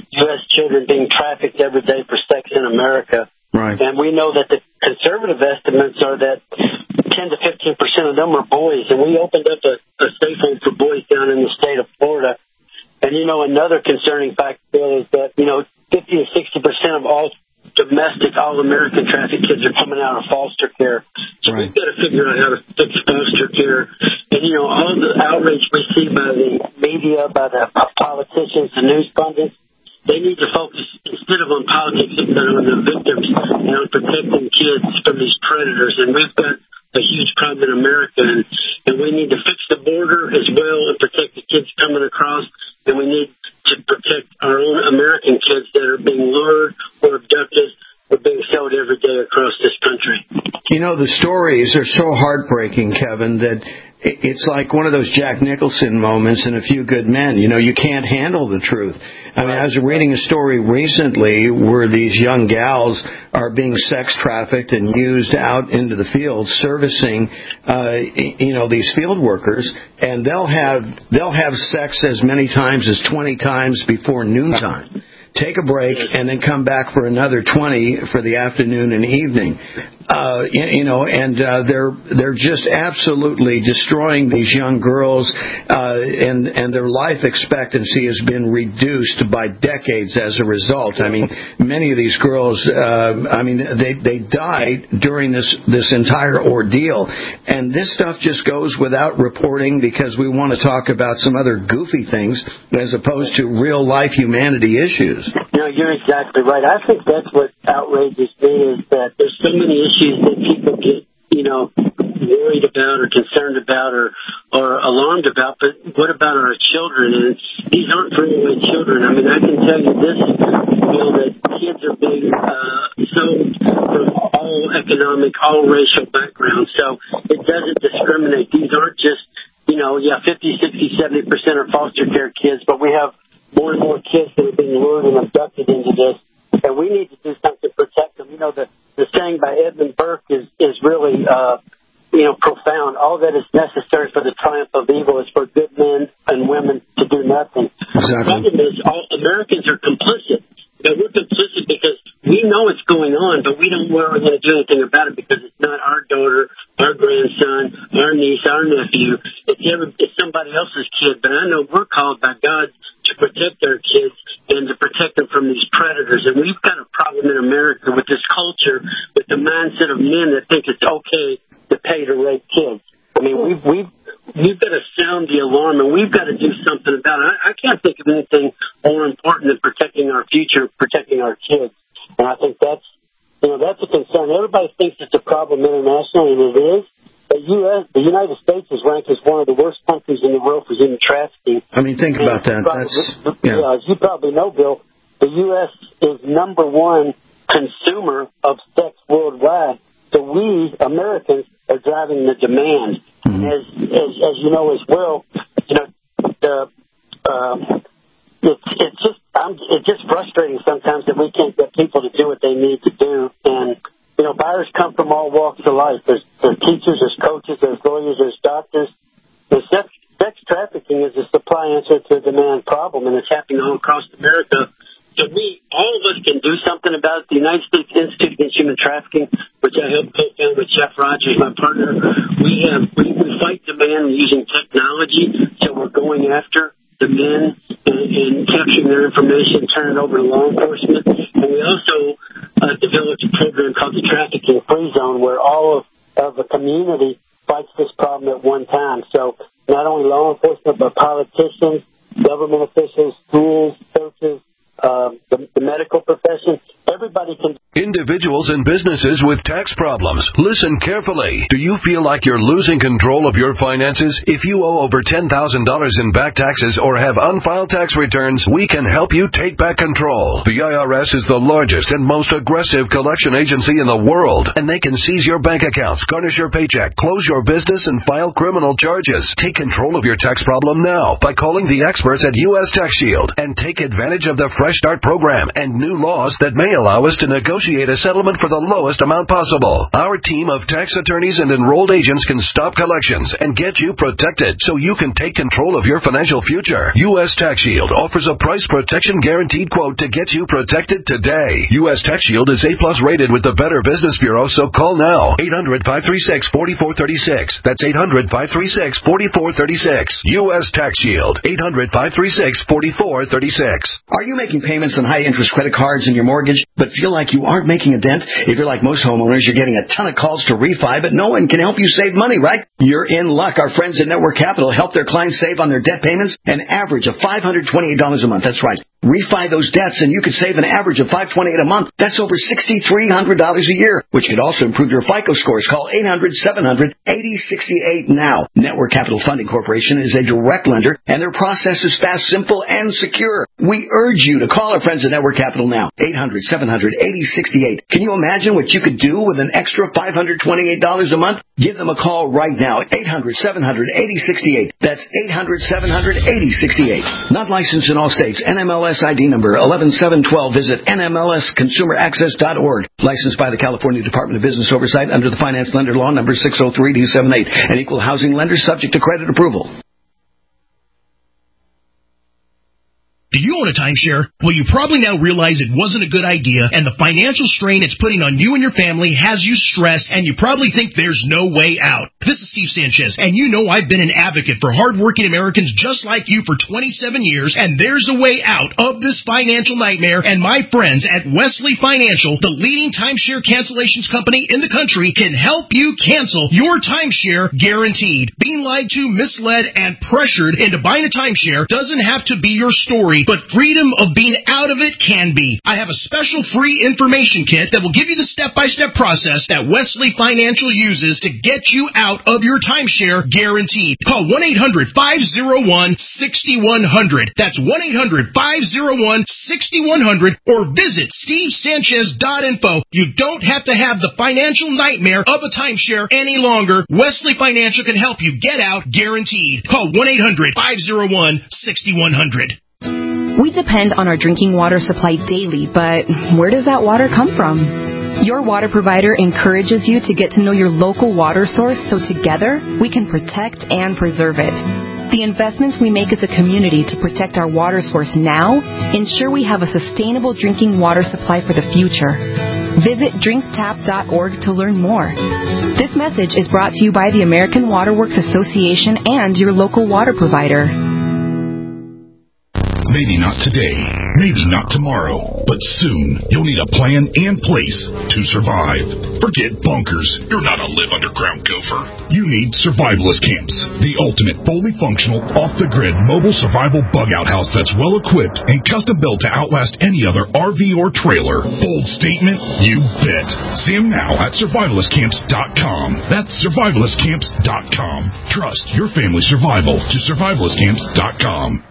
children being trafficked every day for sex in America. Right. And we know that the conservative estimates are that ten to fifteen percent of them are boys. And we opened up a, a safe home for boys down in the state of Florida. And, you know, another concerning fact, Bill, is that, you know, fifty to sixty percent of all domestic, all-American trafficked kids are coming out of foster care. So right. we've got to figure out how to fix foster care. And, you know, all the outrage we see by the media, by the politicians, the news pundits, they need to focus, instead of on politics, on the victims, you know, protecting kids from these predators. And we've got a huge problem in America, and, and we need to fix the border as well and protect the kids coming across, and we need to protect our own American kids that are being lured or abducted or being sold every day across this country. You know, the stories are so heartbreaking, Kevin, that it's like one of those Jack Nicholson moments in A Few Good Men. You know, you can't handle the truth. I mean, I was reading a story recently where these young gals are being sex trafficked and used out into the field servicing, uh, you know, these field workers, and they'll have they'll have sex as many times as twenty times before noontime. Take a break and then come back for another twenty for the afternoon and evening. Uh, you, you know, and uh, they're they're just absolutely destroying these young girls, uh, and and their life expectancy has been reduced by decades as a result. I mean, many of these girls, uh, I mean, they they die during this this entire ordeal, and this stuff just goes without reporting because we want to talk about some other goofy things as opposed to real life humanity issues. No, you're exactly right. I think that's what outrages me, is that there's so many issues that people get, you know, worried about or concerned about or, or alarmed about, but what about our children? And these aren't throwaway children. I mean, I can tell you this, you know, that kids are being uh, sold from all economic, all racial backgrounds, so it doesn't discriminate. These aren't just, you know, yeah, fifty, sixty, seventy percent are foster care kids, but we have more and more kids that are being lured and abducted into this, and we need to do something to protect them. You know, the, the saying by Edmund Burke is, is really, uh, you know, profound. All that is necessary for the triumph of evil is for good men and women to do nothing. Exactly. The problem is all Americans are complicit. You know, we're complicit because we know it's going on, but we don't we're going to do anything about it because it's not our daughter, our grandson, our niece, our nephew. It's, every, it's somebody else's kid. But I know we're called by God to protect our kids and to protect them from these predators. And we've got a problem in America with this culture, with the mindset of men that think it's okay to pay to rape kids. I mean, we've, we've, we've got to sound the alarm, and we've got to do something about it. I, I can't think of anything more important than protecting our future, protecting our kids. And I think that's, you know, that's a concern. Everybody thinks it's a problem internationally, and it is. The U S, the United States is ranked as one of the worst countries in the world for human trafficking. I mean, think and about that. Probably, That's yeah. yeah. As you probably know, Bill, the U S is number one consumer of sex worldwide. So we Americans are driving the demand. Mm-hmm. As, as as you know as well, you know, the um, it's it's just I'm, it's just frustrating sometimes that we can't get people to do what they need to do. And you know, buyers come from all walks of life. There's, there's teachers, there's coaches, there's lawyers, there's doctors. The sex, sex trafficking is a supply answer to a demand problem, and it's happening all across America. So we, all of us can do something about it. The United States Institute Against Human Trafficking, which I helped co-found with Jeff Rogers, my partner, we have we, we fight demand using technology. So we're going after the men and, and capturing their information, turning it over to law enforcement. And we also uh, developed a program called the Trafficking Free Zone, where all of, of the community fights this problem at one time. So not only law enforcement, but politicians, government officials, schools, churches, uh, the, the medical profession, everybody can. Individuals and businesses with tax problems, listen carefully. Do you feel like you're losing control of your finances? If you owe over ten thousand dollars in back taxes or have unfiled tax returns, we can help you take back control. The I R S is the largest and most aggressive collection agency in the world, and they can seize your bank accounts, garnish your paycheck, close your business, and file criminal charges. Take control of your tax problem now by calling the experts at U S Tax Shield and take advantage of the Fresh Start program and new laws that may allow us to negotiate a a settlement for the lowest amount possible. Our team of tax attorneys and enrolled agents can stop collections and get you protected so you can take control of your financial future. U S Tax Shield offers a price protection guaranteed quote to get you protected today. U S Tax Shield is A plus rated with the Better Business Bureau, so call now. eight hundred, five three six, four four three six. That's eight hundred, five three six, four four three six. U S Tax Shield. eight hundred, five three six, four four three six. Are you making payments on high-interest credit cards and your mortgage, but feel like you aren't making a dent? If you're like most homeowners, you're getting a ton of calls to refi, but no one can help you save money, right? You're in luck. Our friends at Network Capital help their clients save on their debt payments an average of five hundred twenty-eight dollars a month. That's right. Refi those debts and you could save an average of five hundred twenty-eight dollars a month. That's over six thousand three hundred dollars a year, which could also improve your FICO scores. Call eight hundred, seven hundred, eighty sixty-eight now. Network Capital Funding Corporation is a direct lender, and their process is fast, simple, and secure. We urge you to call our friends at Network Capital now. eight hundred, seven hundred, eighty sixty-eight. Can you imagine what you could do with an extra five hundred twenty-eight dollars a month? Give them a call right now. eight hundred, seven hundred, eighty sixty-eight. That's eight hundred, seven hundred, eighty sixty-eight. Not licensed in all states. N M L S I D number eleven seven twelve. Visit N M L S consumer access dot org. Licensed by the California Department of Business Oversight under the Finance Lender Law number six oh three D seventy-eight. An equal housing lender subject to credit approval. Do you own a timeshare? Well, you probably now realize it wasn't a good idea, and the financial strain it's putting on you and your family has you stressed, and you probably think there's no way out. This is Steve Sanchez, and you know I've been an advocate for hardworking Americans just like you for twenty-seven years, and there's a way out of this financial nightmare, and my friends at Wesley Financial, the leading timeshare cancellations company in the country, can help you cancel your timeshare guaranteed. Being lied to, misled, and pressured into buying a timeshare doesn't have to be your story, but freedom of being out of it can be. I have a special free information kit that will give you the step-by-step process that Wesley Financial uses to get you out of your timeshare guaranteed. Call one eight hundred, five oh one, six one zero zero. That's one eight hundred, five oh one, six one zero zero or visit steve sanchez dot info. You don't have to have the financial nightmare of a timeshare any longer. Wesley Financial can help you get out guaranteed. Call one eight hundred, five oh one, six one zero zero. We depend on our drinking water supply daily, but where does that water come from? Your water provider encourages you to get to know your local water source so together we can protect and preserve it. The investments we make as a community to protect our water source now ensure we have a sustainable drinking water supply for the future. Visit drink tap dot org to learn more. This message is brought to you by the American Water Works Association and your local water provider. Maybe not today, maybe not tomorrow, but soon you'll need a plan and place to survive. Forget bunkers. You're not a live underground gopher. You need Survivalist Camps, the ultimate fully functional, off-the-grid mobile survival bug-out house that's well-equipped and custom-built to outlast any other R V or trailer. Bold statement? You bet. See them now at survivalist camps dot com. That's survivalist camps dot com. Trust your family's survival to survivalist camps dot com.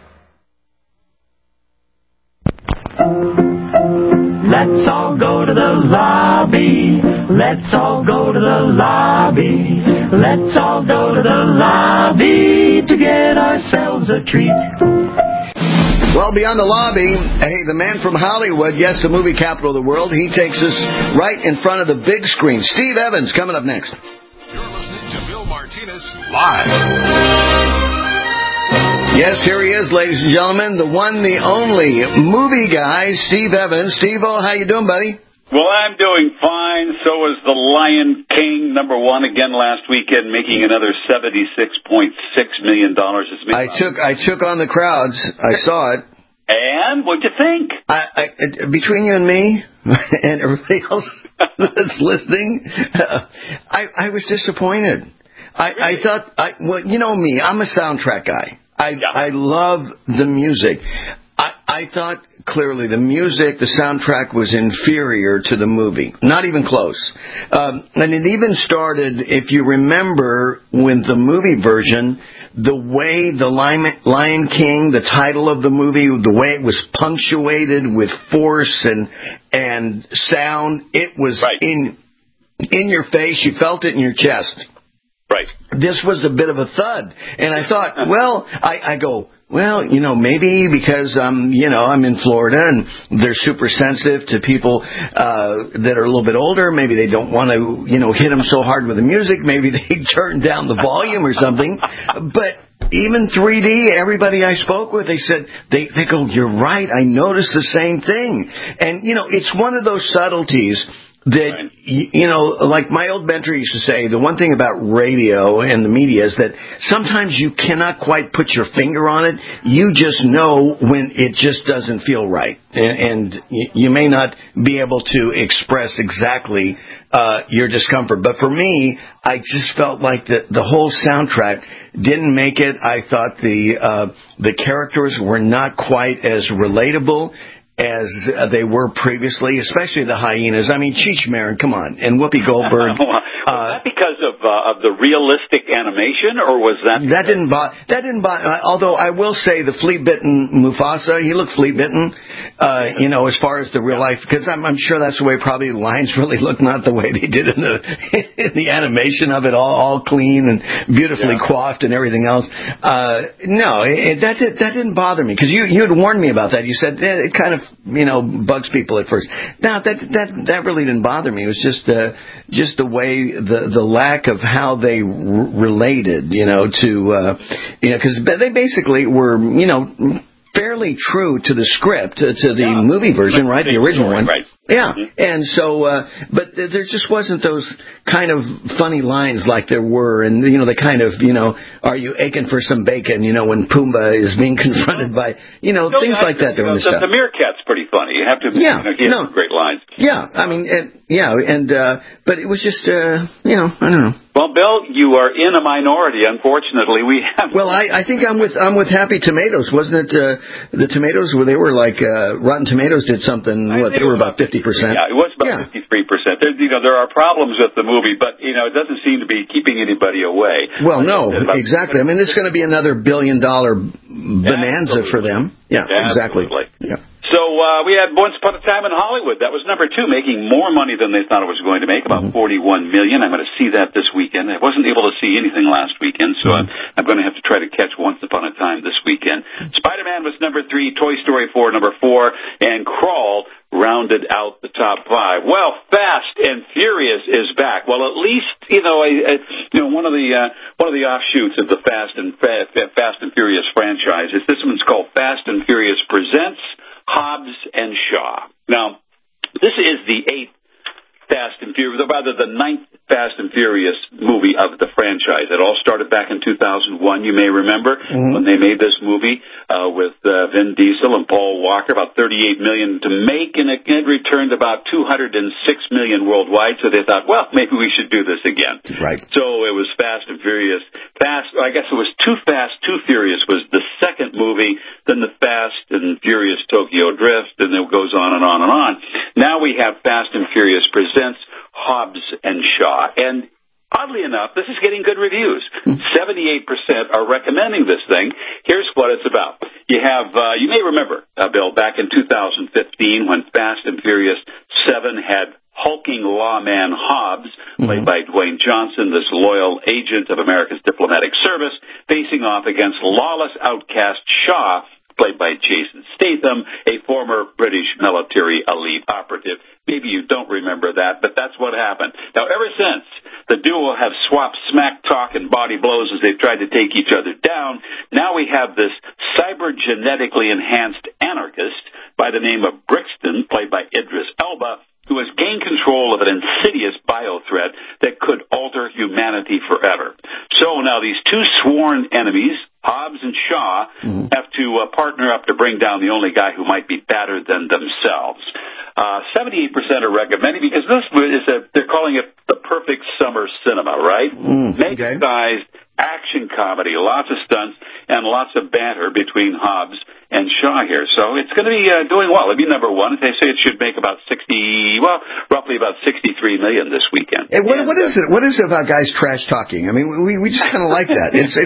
Let's all go to the lobby. Let's all go to the lobby. Let's all go to the lobby to get ourselves a treat. Well, beyond the lobby, hey, the man from Hollywood, yes, the movie capital of the world, he takes us right in front of the big screen. Steve Evans coming up next. You're listening to Bill Martinez live. Yes, here he is, ladies and gentlemen, the one, the only movie guy, Steve Evans. Steve-O, how you doing, buddy? Well, I'm doing fine. So was The Lion King, number one again last weekend, making another seventy-six point six million dollars. I took I took on the crowds. I saw it. And what'd you think? I, I, between you and me and everybody else that's listening, uh, I, I was disappointed. I, really? I thought, I, well, you know me, I'm a soundtrack guy. I, yeah. I love the music. I, I thought clearly the music, the soundtrack was inferior to the movie. Not even close. Um, and it even started, if you remember, with the movie version, the way the Lion, Lion King, the title of the movie, the way it was punctuated with force and and sound, it was right. in in your face. You felt it in your chest. Right. This was a bit of a thud. And I thought, well, I, I go, Well, you know, maybe because um, you know, I'm in Florida and they're super sensitive to people uh, that are a little bit older. Maybe they don't want to, you know, hit them so hard with the music. Maybe they turn down the volume or something. But even three D, everybody I spoke with, they said, they, they go, you're right, I noticed the same thing. And, you know, it's one of those subtleties that, right. you, you know, like my old mentor used to say, the one thing about radio and the media is that sometimes you cannot quite put your finger on it. You just know when it just doesn't feel right. And, and you may not be able to express exactly uh, your discomfort. But for me, I just felt like the, the whole soundtrack didn't make it. I thought the uh, the characters were not quite as relatable as uh, they were previously, especially the hyenas. I mean, Cheech Marin, come on, and Whoopi Goldberg. Was uh, that because of uh, of the realistic animation, or was that that didn't bother? That didn't bother. Uh, although I will say, the flea-bitten Mufasa, he looked flea-bitten. Uh, you know, as far as the real life, because I'm, I'm sure that's the way probably lions really look, not the way they did in the in the animation of it, all all clean and beautifully yeah. coiffed and everything else. Uh, no, it, that did, that didn't bother me, because you you had warned me about that. You said eh, it kind of, you know, bugs people at first. Now that that that really didn't bother me. It was just uh, just the way the the lack of how they r- related, you know, to uh, you know, because they basically were, you know, fairly true to the script, to, to the yeah. movie version, right? The original one. Right. Yeah. Mm-hmm. And so, uh, but th- there just wasn't those kind of funny lines like there were. And, you know, the kind of, you know, are you aching for some bacon, you know, when Pumbaa is being confronted by, you know, no, things like that. You know, the, the meerkat's pretty funny. You have to, yeah, you know, he has no. some great lines. Yeah. I mean, and, yeah. And, uh, but it was just, uh, you know, I don't know. Well, Bill, you are in a minority. Unfortunately, we have. Well, I, I think I'm with I'm with Happy Tomatoes, wasn't it? Uh, the tomatoes where they were like uh, Rotten Tomatoes did something. I what they were about fifty percent. Yeah, it was about fifty-three percent. There, you know, there are problems with the movie, but you know, it doesn't seem to be keeping anybody away. Well, no, exactly. I mean, it's going to be another billion dollar bonanza Absolutely. for them. Yeah, exactly. Yeah. So uh, we had Once Upon a Time in Hollywood. That was number two, making more money than they thought it was going to make, about mm-hmm. forty-one million dollars. I'm going to see that this weekend. I wasn't able to see anything last weekend, so mm-hmm. I'm, I'm going to have to try to catch Once Upon a Time this weekend. Spider-Man was number three, Toy Story four, number four, and Crawl rounded out the top five. Well, Fast and Furious is back. Well, at least, you know, a, a, you know, one of the uh, one of the offshoots of the Fast and Fast and Furious franchise is this one's called Fast and Furious Presents Hobbs and Shaw. Now, this is the eighth Fast and Furious, or rather the ninth Fast and Furious movie of the franchise. It all started back in two thousand one, you may remember, mm-hmm. when they made this movie uh, with uh, Vin Diesel and Paul Walker, about thirty-eight million dollars to make, and it, it returned about two hundred six million dollars worldwide, so they thought, well, maybe we should do this again. Right. So it was Fast and Furious. Fast, I guess it was Too Fast, Too Furious was the second movie, then the Fast and Furious Tokyo Drift, and it goes on and on and on. Now we have Fast and Furious Presents Hobbs and Shaw. And oddly enough, this is getting good reviews. seventy-eight percent are recommending this thing. Here's what it's about. You have, uh, you may remember, uh, Bill, back in two thousand fifteen when Fast and Furious seven had hulking lawman Hobbs, played mm-hmm. by Dwayne Johnson, this loyal agent of America's diplomatic service, facing off against lawless outcast Shaw, played by Jason Statham, a former British military elite operative. Maybe you don't remember that, but that's what happened. Now, ever since, the duo have swapped smack talk and body blows as they've tried to take each other down. Now we have this cybergenetically enhanced anarchist by the name of Brixton, played by Idris Elba, who has gained control of an insidious biothreat that could alter humanity forever. So now these two sworn enemies, Hobbs and Shaw, mm-hmm. have to uh, partner up to bring down the only guy who might be better than themselves. Uh, seventy-eight percent are recommending, because this is a, they're calling it the perfect summer cinema, right? Mm, Mega-sized action comedy, lots of stunts, and lots of banter between Hobbs and Shaw here. So it's going to be uh, doing well. It'll be number one. They say it should make about sixty, well, roughly about sixty-three million this weekend. Hey, what, and, what is it? What is it about guys trash talking? I mean, we we just kind of like that. It's, it's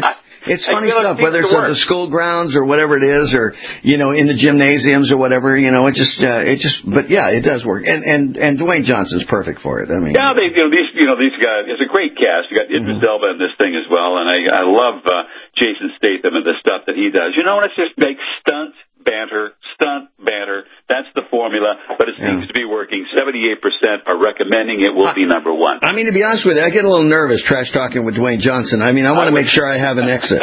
It's funny stuff, whether it's at the school grounds or whatever it is, or, you know, in the gymnasiums or whatever, you know, it just, uh, it just, but yeah, it does work. And, and, and Dwayne Johnson's perfect for it. I mean. Yeah, they, you know, these, you know, these guys, it's a great cast. You got Idris mm-hmm. Elba in this thing as well, and I, I love, uh, Jason Statham and the stuff that he does. You know, it's just like stunts, banter, stunt, banter. That's the formula, but it seems yeah. to be working. seventy-eight percent are recommending it will be number one. I mean, to be honest with you, I get a little nervous trash talking with Dwayne Johnson. I mean, I want to make sure I have an exit.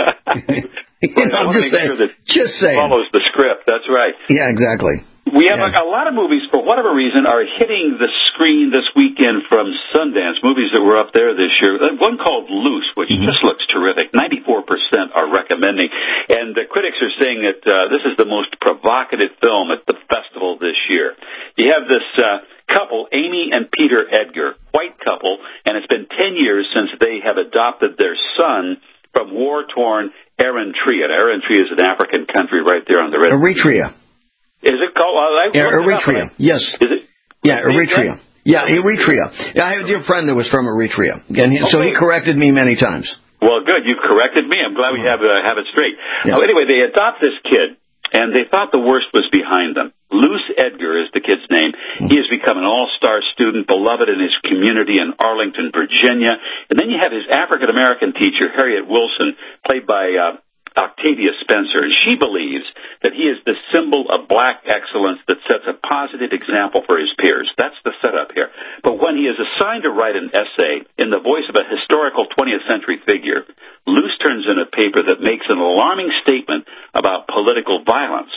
you know, I I'm just saying. Sure that just saying. Follows the script. That's right. Yeah, exactly. We have yeah. a, a lot of movies, for whatever reason, are hitting the screen this weekend from Sundance, movies that were up there this year. One called Loose, which mm-hmm. just looks terrific. ninety-four percent are recommending. And the critics are saying that uh, this is the most provocative film at the festival this year. You have this uh, couple, Amy and Peter Edgar, white couple, and it's been ten years since they have adopted their son from war-torn Eritrea. Eritrea is an African country right there on the red. Eritrea. Is it called? Uh, yeah, Eritrea. Up, yes. Is it? Yeah, Eritrea. Yeah, Eritrea. Yeah, I have a dear friend that was from Eritrea, and he, okay. so he corrected me many times. Well, good. You've corrected me. I'm glad we have uh, have it straight. Yeah. Uh, anyway, they adopt this kid, and they thought the worst was behind them. Luce Edgar is the kid's name. He has become an all-star student, beloved in his community in Arlington, Virginia. And then you have his African-American teacher, Harriet Wilson, played by uh, Octavia Spencer, and she believes that he is the symbol of black excellence that sets a positive example for his peers. That's the setup here. But when he is assigned to write an essay in the voice of a historical twentieth century figure, Luce turns in a paper that makes an alarming statement about political violence.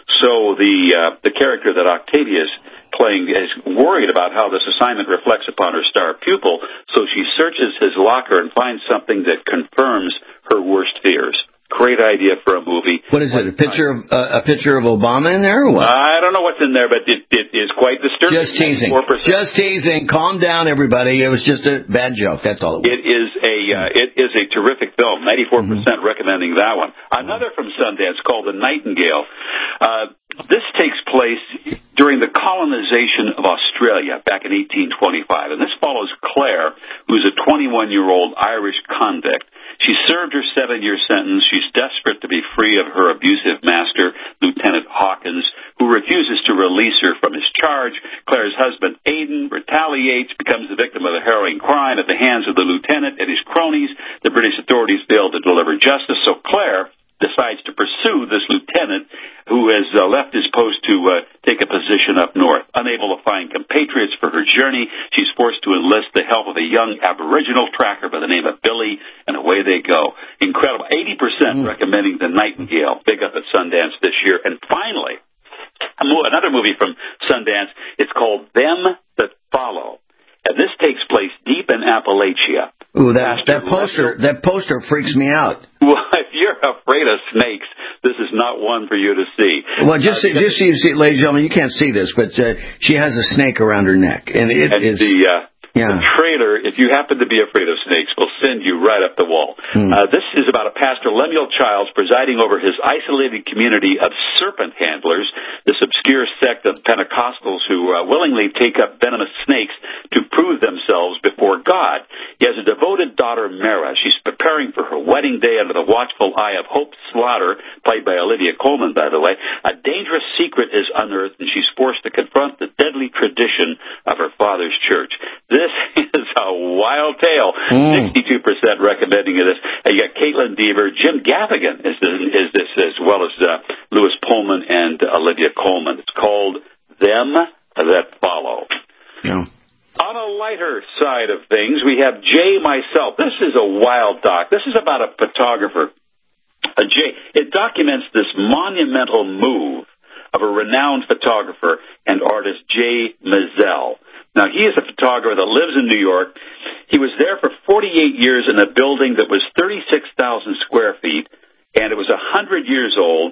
So the uh, the character that Octavia is playing is worried about how this assignment reflects upon her star pupil, so she searches his locker and finds something that confirms her worst fears. Great idea for a movie. What is it? A picture of uh, a picture of Obama in there, or what? I don't know what's in there, but it, it is quite disturbing. Just teasing. Just teasing. Calm down, everybody. It was just a bad joke. That's all it was. It is a uh, it is a terrific film. Ninety-four mm-hmm. percent recommending that one. Another from Sundance called The Nightingale. Uh, this takes place during the colonization of Australia back in eighteen twenty-five, and this follows Claire, who's a twenty-one-year-old Irish convict. She served her seven-year sentence. She's desperate to be free of her abusive master, Lieutenant Hawkins, who refuses to release her from his charge. Claire's husband, Aidan, retaliates, becomes the victim of a harrowing crime at the hands of the lieutenant and his cronies. The British authorities fail to deliver justice, so Claire decides to pursue this lieutenant who has uh, left his post to uh, take a position up north. Unable to find compatriots for her journey, she's forced to enlist the help of a young Aboriginal tracker by the name of Billy, and away they go. Incredible. eighty percent mm. recommending The Nightingale. Big up at Sundance this year. And finally, another movie from Sundance. It's called Them That Follow. And this takes place deep in Appalachia. Ooh, that, that poster, that poster freaks me out. Well, if you're afraid of snakes, this is not one for you to see. Well, just uh, see, just see, see, ladies and gentlemen, you can't see this, but uh, she has a snake around her neck, and it and is. The, uh, yeah. the trailer, if you happen to be afraid of snakes, will send you right up the wall. Hmm. Uh, this is about a pastor, Lemuel Childs, presiding over his isolated community of serpent handlers, this obscure sect of Pentecostals who uh, willingly take up venomous snakes to prove themselves before God. He has a devoted daughter, Mara. She's preparing for her wedding day under the watchful eye of Hope Slaughter, played by Olivia Colman, by the way. A dangerous secret is unearthed, and she's forced to confront the deadly tradition of her father's church. This is a wild tale. Mm. sixty-two percent recommending this. Uh, you got Caitlin Deaver. Jim Gaffigan is this, is this as well as uh, Lewis Pullman and uh, Olivia Colman. It's called Them That Follow. Yeah. On a lighter side of things, we have Jay Myself. This is a wild doc. This is about a photographer. Uh, Jay, it documents this monumental move of a renowned photographer and artist, Jay Mazel. Now, he is a photographer that lives in New York. He was there for forty-eight years in a building that was thirty-six thousand square feet, and it was one hundred years old,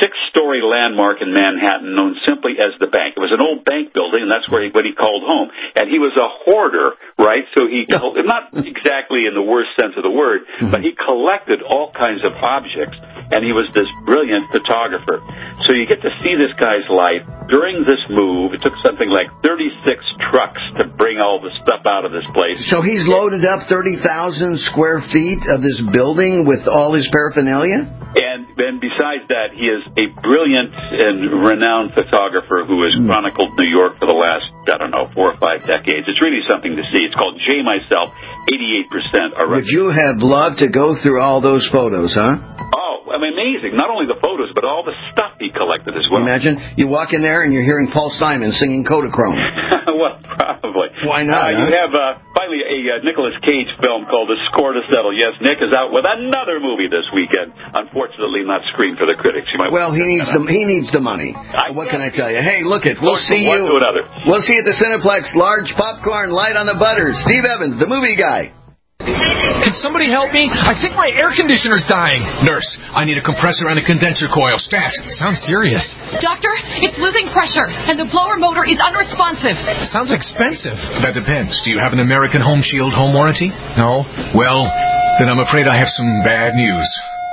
six-story landmark in Manhattan known simply as the Bank. It was an old bank building, and that's where he, what he called home. And he was a hoarder, right? So he, not exactly in the worst sense of the word, mm-hmm. but he collected all kinds of objects, and he was this brilliant photographer. So you get to see this guy's life during this move. It took something like thirty-six trucks to bring all the stuff out of this place. So he's loaded up thirty thousand square feet of this building with all his paraphernalia? And, and besides that, he is a brilliant and renowned photographer who has chronicled New York for the last, I don't know, four or five decades. It's really something to see. It's called J Myself, eighty-eight percent are Would you have loved to go through all those photos, huh? Oh, I mean, amazing. Not only the photos, but all the stuff he collected as well. Imagine you walk in there and you're hearing Paul Simon singing Kodachrome. Well, probably. Why not? Uh, huh? You have uh, finally a uh, Nicolas Cage film called The Score to Settle. Yes, Nick is out with another movie this weekend. Unfortunately, not screened for the critics. You might well, he needs the he needs the money. I what can I tell you? Hey, look it. We'll see you. To another. We'll see you at the Cineplex. Large popcorn, light on the butter. Steve Evans, the movie guy. Can somebody help me? I think my air conditioner's dying. Nurse, I need a compressor and a condenser coil. Stat. Sounds serious. Doctor, it's losing pressure, and the blower motor is unresponsive. Sounds expensive. That depends. Do you have an American Home Shield home warranty? No? Well, then I'm afraid I have some bad news.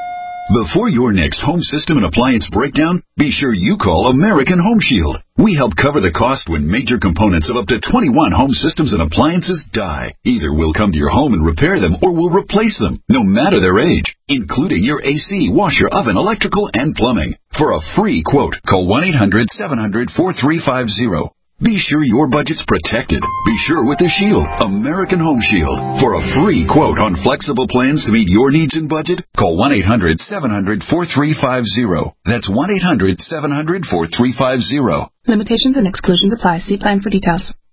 Before your next home system and appliance breakdown, be sure you call American Home Shield. We help cover the cost when major components of up to twenty-one home systems and appliances die. Either we'll come to your home and repair them, or we'll replace them, no matter their age, including your A C, washer, oven, electrical, and plumbing. For a free quote, call one eight hundred seven hundred four three five zero. Be sure your budget's protected. Be sure with the Shield, American Home Shield. For a free quote on flexible plans to meet your needs and budget, call one eight hundred seven hundred four three five zero. That's one eight hundred seven hundred four three five zero. Limitations and exclusions apply. See plan for details.